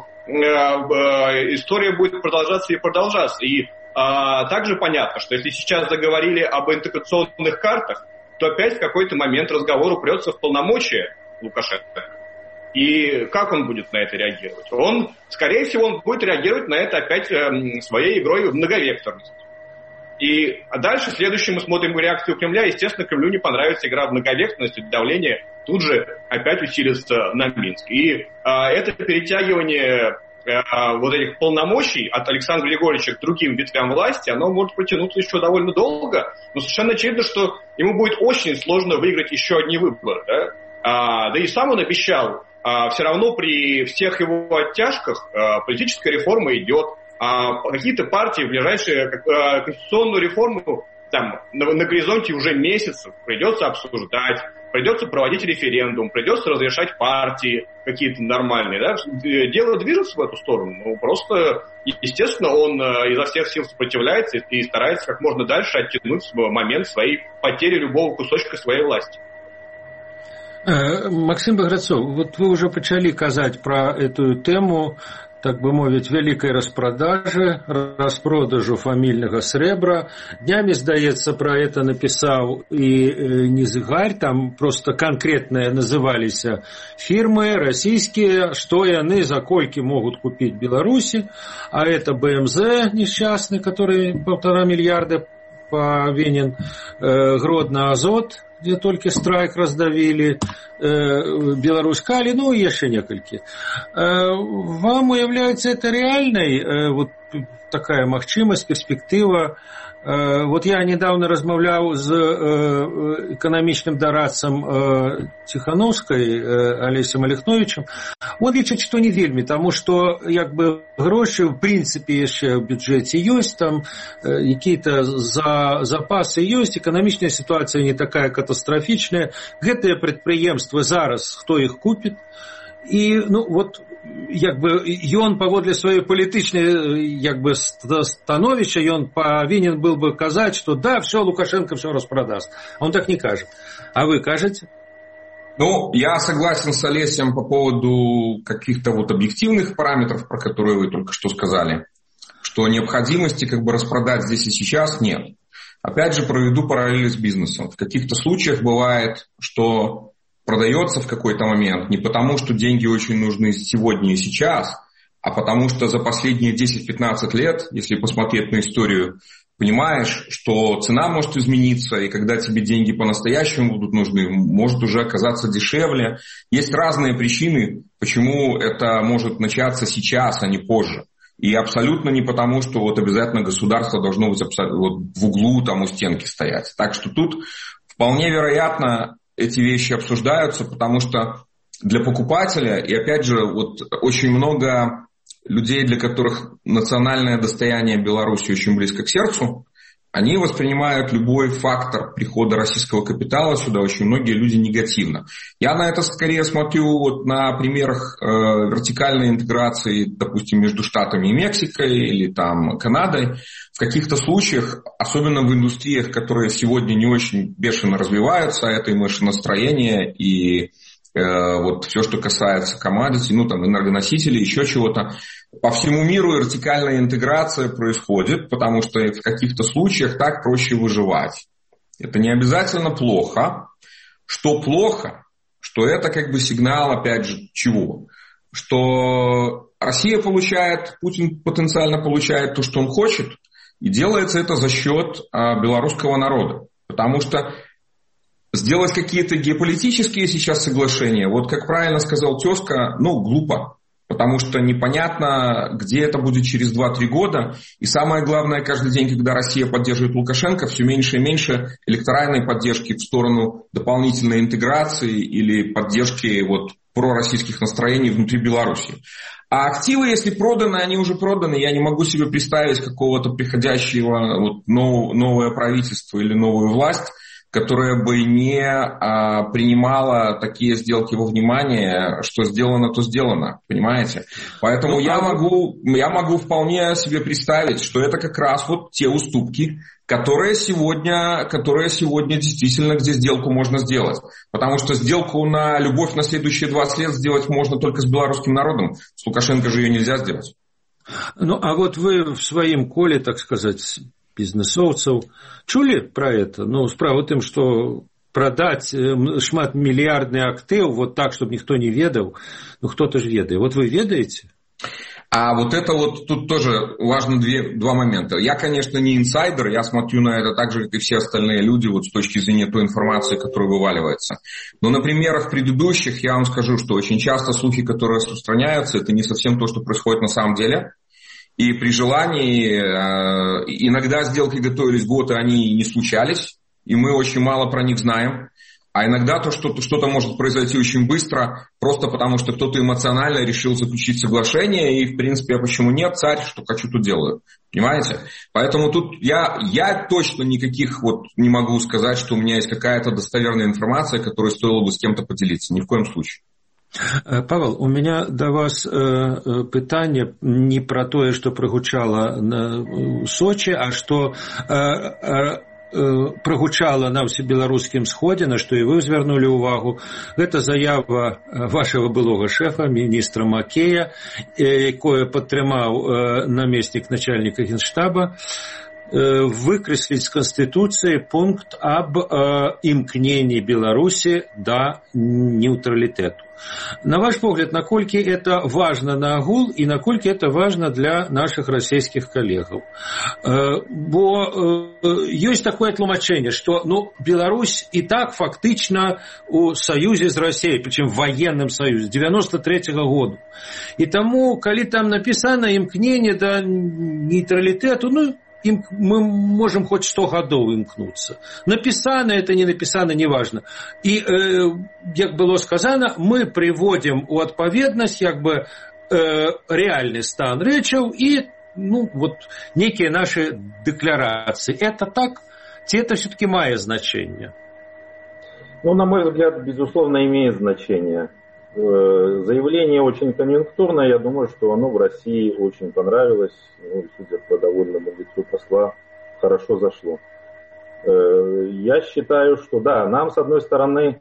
история будет продолжаться и продолжаться. И также понятно, что если сейчас заговорили об интеграционных картах, то опять в какой-то момент разговор упрется в полномочия Лукашенко. И как он будет на это реагировать? Скорее всего, он будет реагировать на это опять своей игрой в многовекторность. И дальше, следующим мы смотрим реакцию Кремля. Естественно, Кремлю не понравится игра в многовекторность, и давление тут же опять усилится на Минск. И это перетягивание вот этих полномочий от Александра Григорьевича к другим ветвям власти, оно может протянуться еще довольно долго. Но совершенно очевидно, что ему будет очень сложно выиграть еще одни выборы. Да и сам он обещал, все равно при всех его оттяжках политическая реформа идет. Какие-то партии в ближайшие конституционную реформу там на горизонте уже месяцев придется обсуждать, придется проводить референдум, придется разрешать партии какие-то нормальные. Да? Дело движется в эту сторону. Просто, естественно, он изо всех сил сопротивляется и старается как можно дальше оттянуть момент своей потери любого кусочка своей власти. Максим Баграцов, вот вы уже пачалі казаць про эту тему так бы мовіць, вялікай распродажу фамільнага срэбра. Днямі, здаецца, пра это напісаў і Нізыгарь, там просто канкрэтныя называліся фірмы расійскія, што яны за колькі могуць купіць Беларусі, а это БМЗ несчастный, который 1,5 мільярда повинен, Гродно Азот, где только страйк раздавили, Беларусь-Кали, ну и еще некалькі. Вам уявляется это реальной, вот такая магчымасць, перспектыва? Вот я недавно размаўляў з эканамічным дарадцам Ціхановскай Алесем Алехновичем. Он лічыць, што не вельмі, таму што як бы грошы в прынцыпе яшчэ ў бюджэце ёсць, там какие-то запасы ёсць, эканамічная сітуацыя не такая катастрафічная. Гэтыя прадпрыемствы зараз хто іх купіць? І ну вот як бы ён паводле сваёй палітычнай як бы становішча ён павінен был бы казаць, што да, все, Лукашенко все распродаст. А он так не кажет. А вы кажете? Ну, я согласен с Олесем по поводу каких-то вот объективных параметров, про которые вы только что сказали, что необходимости как бы распродать здесь и сейчас нет. Опять же, проведу параллели с бизнесом. В каких-то случаях бывает, что продается в какой-то момент не потому, что деньги очень нужны сегодня и сейчас, а потому что за последние 10-15 лет, если посмотреть на историю, понимаешь, что цена может измениться, и когда тебе деньги по-настоящему будут нужны, может уже оказаться дешевле. Есть разные причины, почему это может начаться сейчас, а не позже. И абсолютно не потому, что вот обязательно государство должно быть вот в углу там у стенки стоять. Так что тут вполне вероятно эти вещи обсуждаются, потому что для покупателя, и опять же, вот очень много людей, для которых национальное достояние Беларуси очень близко к сердцу, они воспринимают любой фактор прихода российского капитала сюда, очень многие люди негативно. Я на это скорее смотрю вот на примерах вертикальной интеграции, допустим, между Штатами и Мексикой или там Канадой. В каких-то случаях, особенно в индустриях, которые сегодня не очень бешено развиваются, это и машиностроение, и вот все, что касается commodity, ну там энергоносителей, еще чего-то. По всему миру вертикальная интеграция происходит, потому что в каких-то случаях так проще выживать. Это не обязательно плохо. Что плохо, что это как бы сигнал, опять же, чего? Что Россия получает, Путин потенциально получает то, что он хочет, и делается это за счет белорусского народа. Потому что сделать какие-то геополитические сейчас соглашения, вот как правильно сказал тезка, ну, глупо. Потому что непонятно, где это будет через 2-3 года. И самое главное, каждый день, когда Россия поддерживает Лукашенко, все меньше и меньше электоральной поддержки в сторону дополнительной интеграции или поддержки вот пророссийских настроений внутри Беларуси. А активы, если проданы, они уже проданы. Я не могу себе представить какого-то приходящего вот новое правительство или новую власть, которая бы не принимала такие сделки во внимание, что сделано, то сделано, понимаете? Поэтому я могу вполне себе представить, что это как раз вот те уступки, которые сегодня действительно, где сделку можно сделать. Потому что сделку на любовь на следующие 20 лет сделать можно только с белорусским народом. С Лукашенко же ее нельзя сделать. Ну, а вот вы в своем коле, так сказать, бізнесоўцаў чулі пра это? Ну, справа тым, што прадаць шматмільярдны актыў вот так, чтобы никто не ведаў, ну хто-то ж ведае. Вот вы ведаете? А вот это вот тут тоже важно два момента. Я, конечно, не инсайдер, я смотрю на это так же, как и все остальные люди, вот с точки зрения той информации, которая вываливается. Но на примерах предыдущих я вам скажу, что очень часто слухи, которые распространяются, это не совсем то, что происходит на самом деле. И при желании иногда сделки готовились год, и они не случались, и мы очень мало про них знаем. А иногда что-то может произойти очень быстро, просто потому что кто-то эмоционально решил заключить соглашение, и, в принципе, а почему нет, царь, что хочу, то делаю. Понимаете? Поэтому тут я точно никаких вот не могу сказать, что у меня есть какая-то достоверная информация, которой стоило бы с кем-то поделиться. Ни в коем случае. Павел, у меня до вас пытанне не про тое, што прагучала на Сочи, а што прагучала на ўсебеларускім сходзе, на што і вы звярнулі ўвагу. Гэта заява вашага былога шэфа, міністра Макея, якое падтрымаў намеснік начальніка Генштаба, выкрэсліць з Канстытуцыі пункт аб імкненні Беларусі да нейтралітэту. На ваш погляд, наколькі это важно на агул і наколькі это важно для наших расійскіх калегаў? Бо ёсць такое тлумачэнне, што Беларусь і так фактычна у саюзе з Расіяй, прычым военным саюзе 93-го году. І таму, калі там напісана імкненне да нейтралітэту, мы можем хоть 100 гадоў імкнуцца. Написано это, не написано, неважно. И, як было сказано, мы приводим у адпаведнасць реальный стан рэчаў и некие наши декларации. Это так? Ці это все-таки мае значение? На мой взгляд, безусловно, имеет значение. Заявление очень конъюнктурное, я думаю, что оно в России очень понравилось, судя по довольному лицу посла, хорошо зашло. Я считаю, что да, нам, с одной стороны,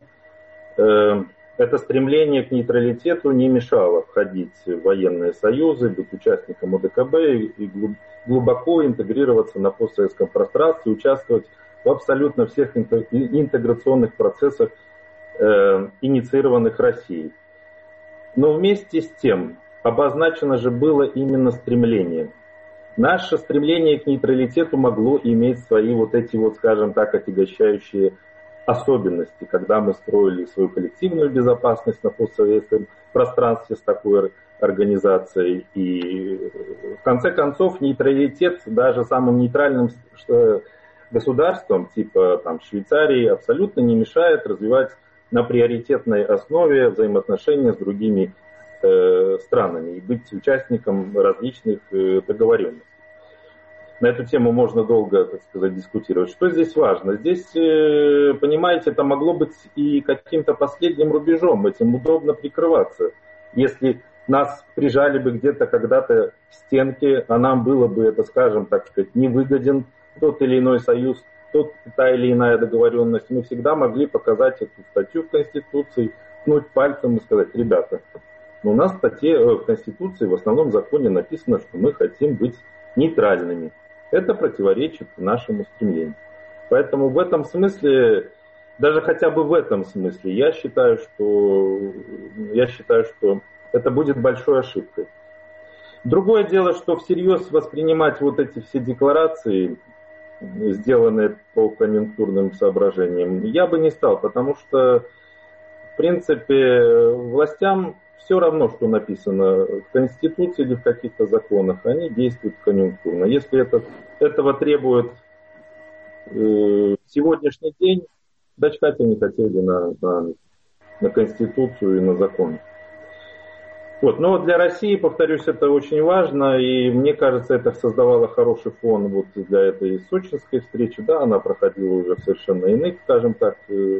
это стремление к нейтралитету не мешало входить в военные союзы, быть участником ОДКБ и глубоко интегрироваться на постсоветском пространстве, участвовать в абсолютно всех интеграционных процессах, инициированных Россией. Но вместе с тем обозначено же было именно стремление. Наше стремление к нейтралитету могло иметь свои скажем так, отягощающие особенности, когда мы строили свою коллективную безопасность на постсоветском пространстве с такой организацией. И в конце концов нейтралитет даже самым нейтральным государствам, типа Швейцарии, абсолютно не мешает развивать на приоритетной основе взаимоотношения с другими странами и быть участником различных договоренностей. На эту тему можно долго, дискутировать. Что здесь важно? Здесь, понимаете, это могло быть и каким-то последним рубежом, этим удобно прикрываться. Если нас прижали бы где-то когда-то к стенке, а нам было бы это, скажем, невыгоден тот или иной союз, та или иная договоренность, мы всегда могли показать эту статью в Конституции, ткнуть пальцем и сказать: ребята, у нас в Конституции, в основном законе написано, что мы хотим быть нейтральными. Это противоречит нашему стремлению. Поэтому в этом смысле, даже хотя бы в этом смысле, я считаю, что это будет большой ошибкой. Другое дело, что всерьез воспринимать эти все декларации, сделанные по конъюнктурным соображениям, я бы не стал, потому что, в принципе, властям все равно, что написано в Конституции или в каких-то законах, они действуют конъюнктурно. Если этого требует сегодняшний день, дочкать они хотели на Конституцию и на закон. Но для России, повторюсь, это очень важно, и мне кажется, это создавало хороший фон для этой сочинской встречи. Да, она проходила уже в совершенно иных, скажем так,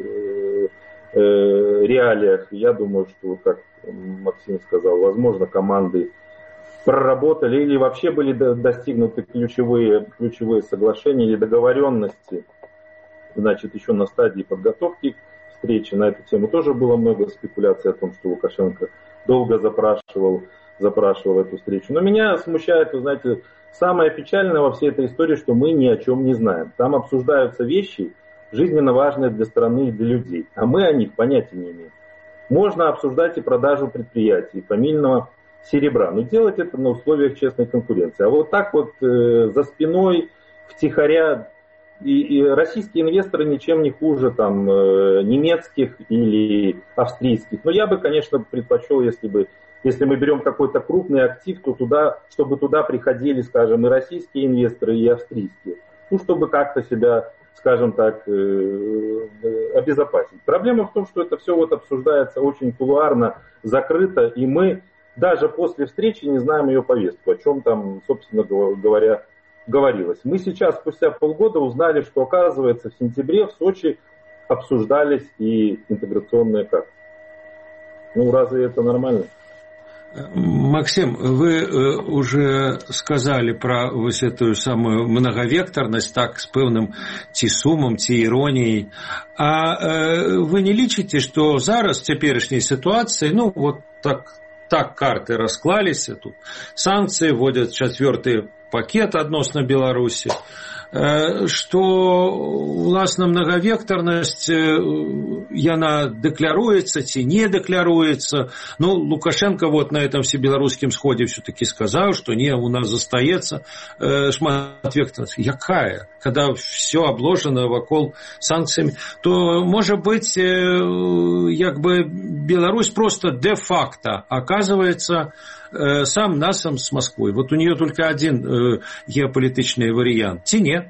реалиях. Я думаю, что, как Максим сказал, возможно, команды проработали или вообще были достигнуты ключевые соглашения или договоренности, еще на стадии подготовки к встрече. На эту тему тоже было много спекуляций о том, что Лукашенко долго запрашивал эту встречу. Но меня смущает, самое печальное во всей этой истории, что мы ни о чем не знаем. Там обсуждаются вещи, жизненно важные для страны и для людей, а мы о них понятия не имеем. Можно обсуждать и продажу предприятий, фамильного серебра, но делать это на условиях честной конкуренции. А так за спиной, втихаря, и российские инвесторы ничем не хуже немецких или австрийских. Но я бы, конечно, предпочел, если мы берем какой-то крупный актив, то чтобы туда приходили, скажем, и российские инвесторы, и австрийские. Чтобы как-то себя, скажем так, обезопасить. Проблема в том, что это все обсуждается очень кулуарно, закрыто, и мы даже после встречи не знаем ее повестку, о чем там, собственно говоря, говорилось. Мы сейчас, спустя полгода, узнали, что, оказывается, в сентябре в Сочи обсуждались и интеграционные карты. Разве это нормально? Максим, вы уже сказали про вось эту самую многовекторность, так, з пэўным ці сумам, ці іроніяй. А вы не лічыце, што зараз в цяперашняй сітуацыі, ну, вот так карты расклаліся, тут санкцыі, вводят 4-й пакет адносна Беларусі, што уласна многавектарнасць яна дэкляруецца ці не дэкляруецца. Ну, Лукашенко вот на этом всебеларускім сходе все-таки сказал, что не, у нас застаецца шматвектарнасць. Якая? Когда все обложено вокол санкциями, то, может быть, як бы Беларусь просто де-факто оказывается сам насам с Москвой. Вот у нее только один геополитичный вариант. Ти нет?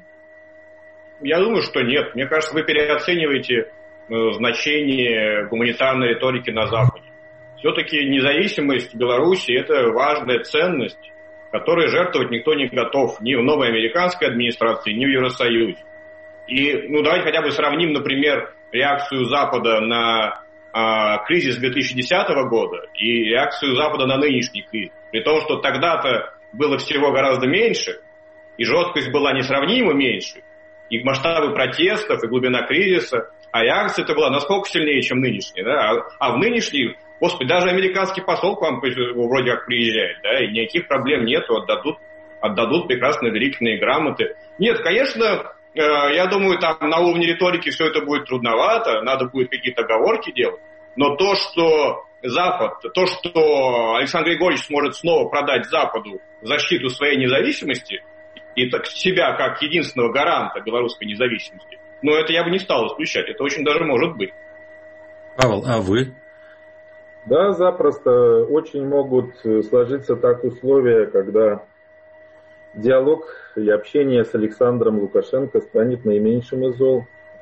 Я думаю, что нет. Мне кажется, вы переоцениваете значение гуманитарной риторики на Западе. Все-таки независимость Беларуси – это важная ценность, которой жертвовать никто не готов ни в новой американской администрации, ни в Евросоюзе. И давайте хотя бы сравним, например, реакцию Запада на кризис 2010 года и реакцию Запада на нынешний кризис. При том, что тогда-то было всего гораздо меньше, и жесткость была несравнимо меньше, и масштабы протестов, и глубина кризиса, а реакция-то была насколько сильнее, чем нынешняя. Да? А в нынешней, господи, даже американский посол к вам вроде как приезжает, да, и никаких проблем нету, отдадут прекрасные доверительные грамоты. Нет, конечно, я думаю, там на уровне риторики все это будет трудновато, надо будет какие-то оговорки делать, но то, что Запад, то, что Александр Григорьевич сможет снова продать Западу защиту своей независимости и себя как единственного гаранта белорусской независимости, это я бы не стал исключать, это очень даже может быть. Павел, а вы? Да, запросто. Очень могут сложиться так условия, когда диалог и общение с Александром Лукашенко станет наименьшим из зол.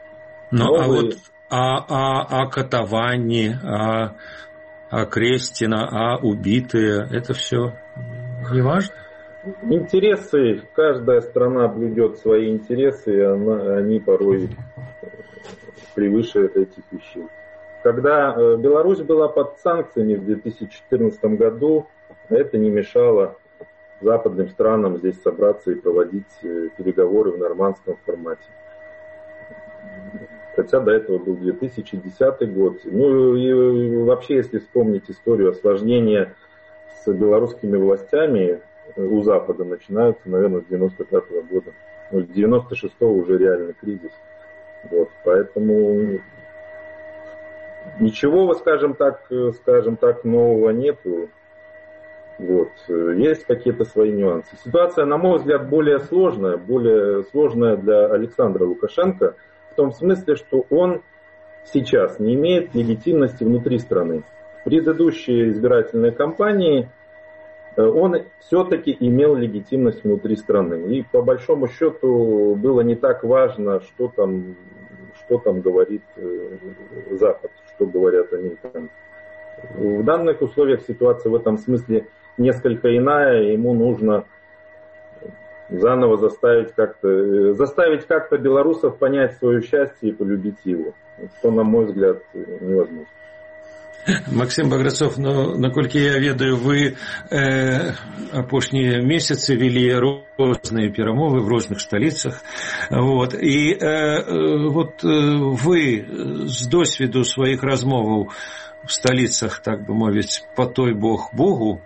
А катаванні, а Крестина, а убитые, это все не важно? Интересы, каждая страна блюдет свои интересы, и они порой превыше этих вещей. Когда Беларусь была под санкциями в 2014 году, это не мешало западным странам здесь собраться и проводить переговоры в нормандском формате. Хотя до этого был 2010 год. И вообще, если вспомнить историю осложнения с белорусскими властями у Запада, начинаются, наверное, с 95-го года. С 96-го уже реальный кризис. Поэтому ничего, скажем так, нового нету. Есть какие-то свои нюансы. Ситуация, на мой взгляд, более сложная для Александра Лукашенко, в том смысле, что он сейчас не имеет легитимности внутри страны. В предыдущей избирательной кампании он все-таки имел легитимность внутри страны. И по большому счету было не так важно, что там говорит Запад, что говорят американцы. В данных условиях ситуация в этом смысле несколько иная, ему нужно заново заставить как-то белорусов понять свое счастье и полюбить его, что, на мой взгляд, невозможно. Максим Баграцов, наколькі я ведаю, вы апошнія месяцы вели розныя перамовы в розных сталіцах. І вы з досвіду сваіх размоваў в столицах, так бы мовить, по той бог Богу,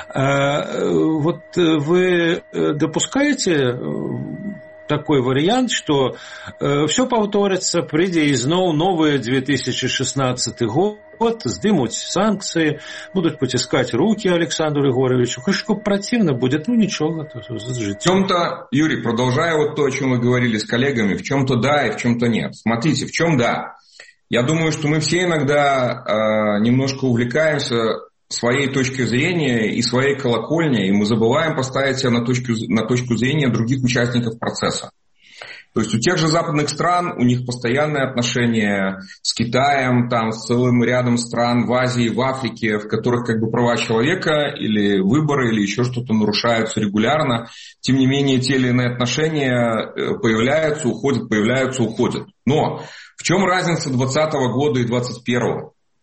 вы допускаете такой вариант, что все повторится, придя изноў новый 2016 год, сдымут санкции, будут потискать руки Александру Егоровичу. Конечно, противно будет, ничего. В чем-то, Юрий, продолжая то, о чем мы говорили с коллегами, в чем-то да и в чем-то нет. Смотрите, в чем да. Я думаю, что мы все иногда немножко увлекаемся своей точкой зрения и своей колокольней, и мы забываем поставить себя на точку зрения других участников процесса. То есть у тех же западных стран, у них постоянные отношения с Китаем, с целым рядом стран в Азии, в Африке, в которых права человека или выборы, или еще что-то нарушаются регулярно. Тем не менее, те или иные отношения появляются, уходят. Но в чем разница 2020 года и 2021?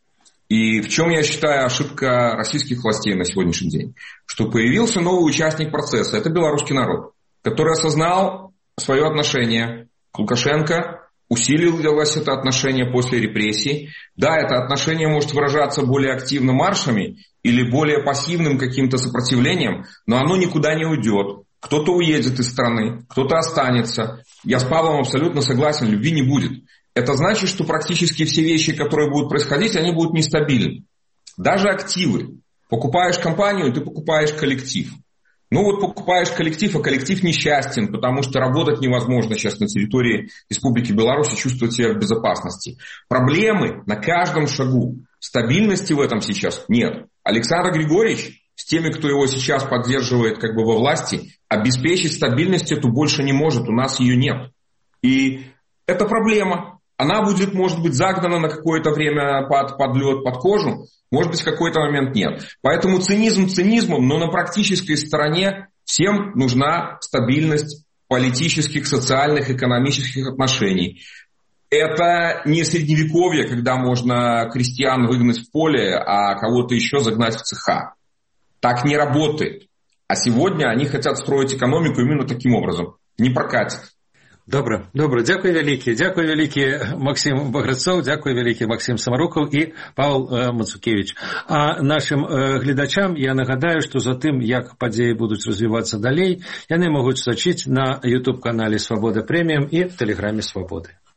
И в чем я считаю ошибка российских властей на сегодняшний день? Что появился новый участник процесса, это белорусский народ, который осознал свое отношение к Лукашенко, усилилось это отношение после репрессий. Да, это отношение может выражаться более активно маршами или более пассивным каким-то сопротивлением, но оно никуда не уйдет. Кто-то уедет из страны, кто-то останется. Я с Павлом абсолютно согласен, любви не будет. Это значит, что практически все вещи, которые будут происходить, они будут нестабильны. Даже активы. Покупаешь компанию, ты покупаешь коллектив. Ну вот покупаешь коллектив, а коллектив несчастен, потому что работать невозможно сейчас на территории Республики Беларусь и чувствовать себя в безопасности. Проблемы на каждом шагу. Стабильности в этом сейчас нет. Александр Григорьевич с теми, кто его сейчас поддерживает как бы во власти, обеспечить стабильность эту больше не может, у нас ее нет. И это проблема. Она будет, может быть, загнана на какое-то время под лед, под кожу, может быть, в какой-то момент нет. Поэтому цинизм цинизмом, но на практической стороне всем нужна стабильность политических, социальных, экономических отношений. Это не средневековье, когда можно крестьян выгнать в поле, а кого-то еще загнать в цеха. Так не работает. А сегодня они хотят строить экономику именно таким образом. Не прокатит. Добре. Дякую вялікі Максим Баграцоў, дякую вялікі Максим Самарукаў і Павел Мацукевич. А нашим гледачам я нагадаю, што за тым, як падзеі будуць развівацца далей, яны могуць сачыць на YouTube-канале Свабода Прэміум і в Тэлеграме Свабоды.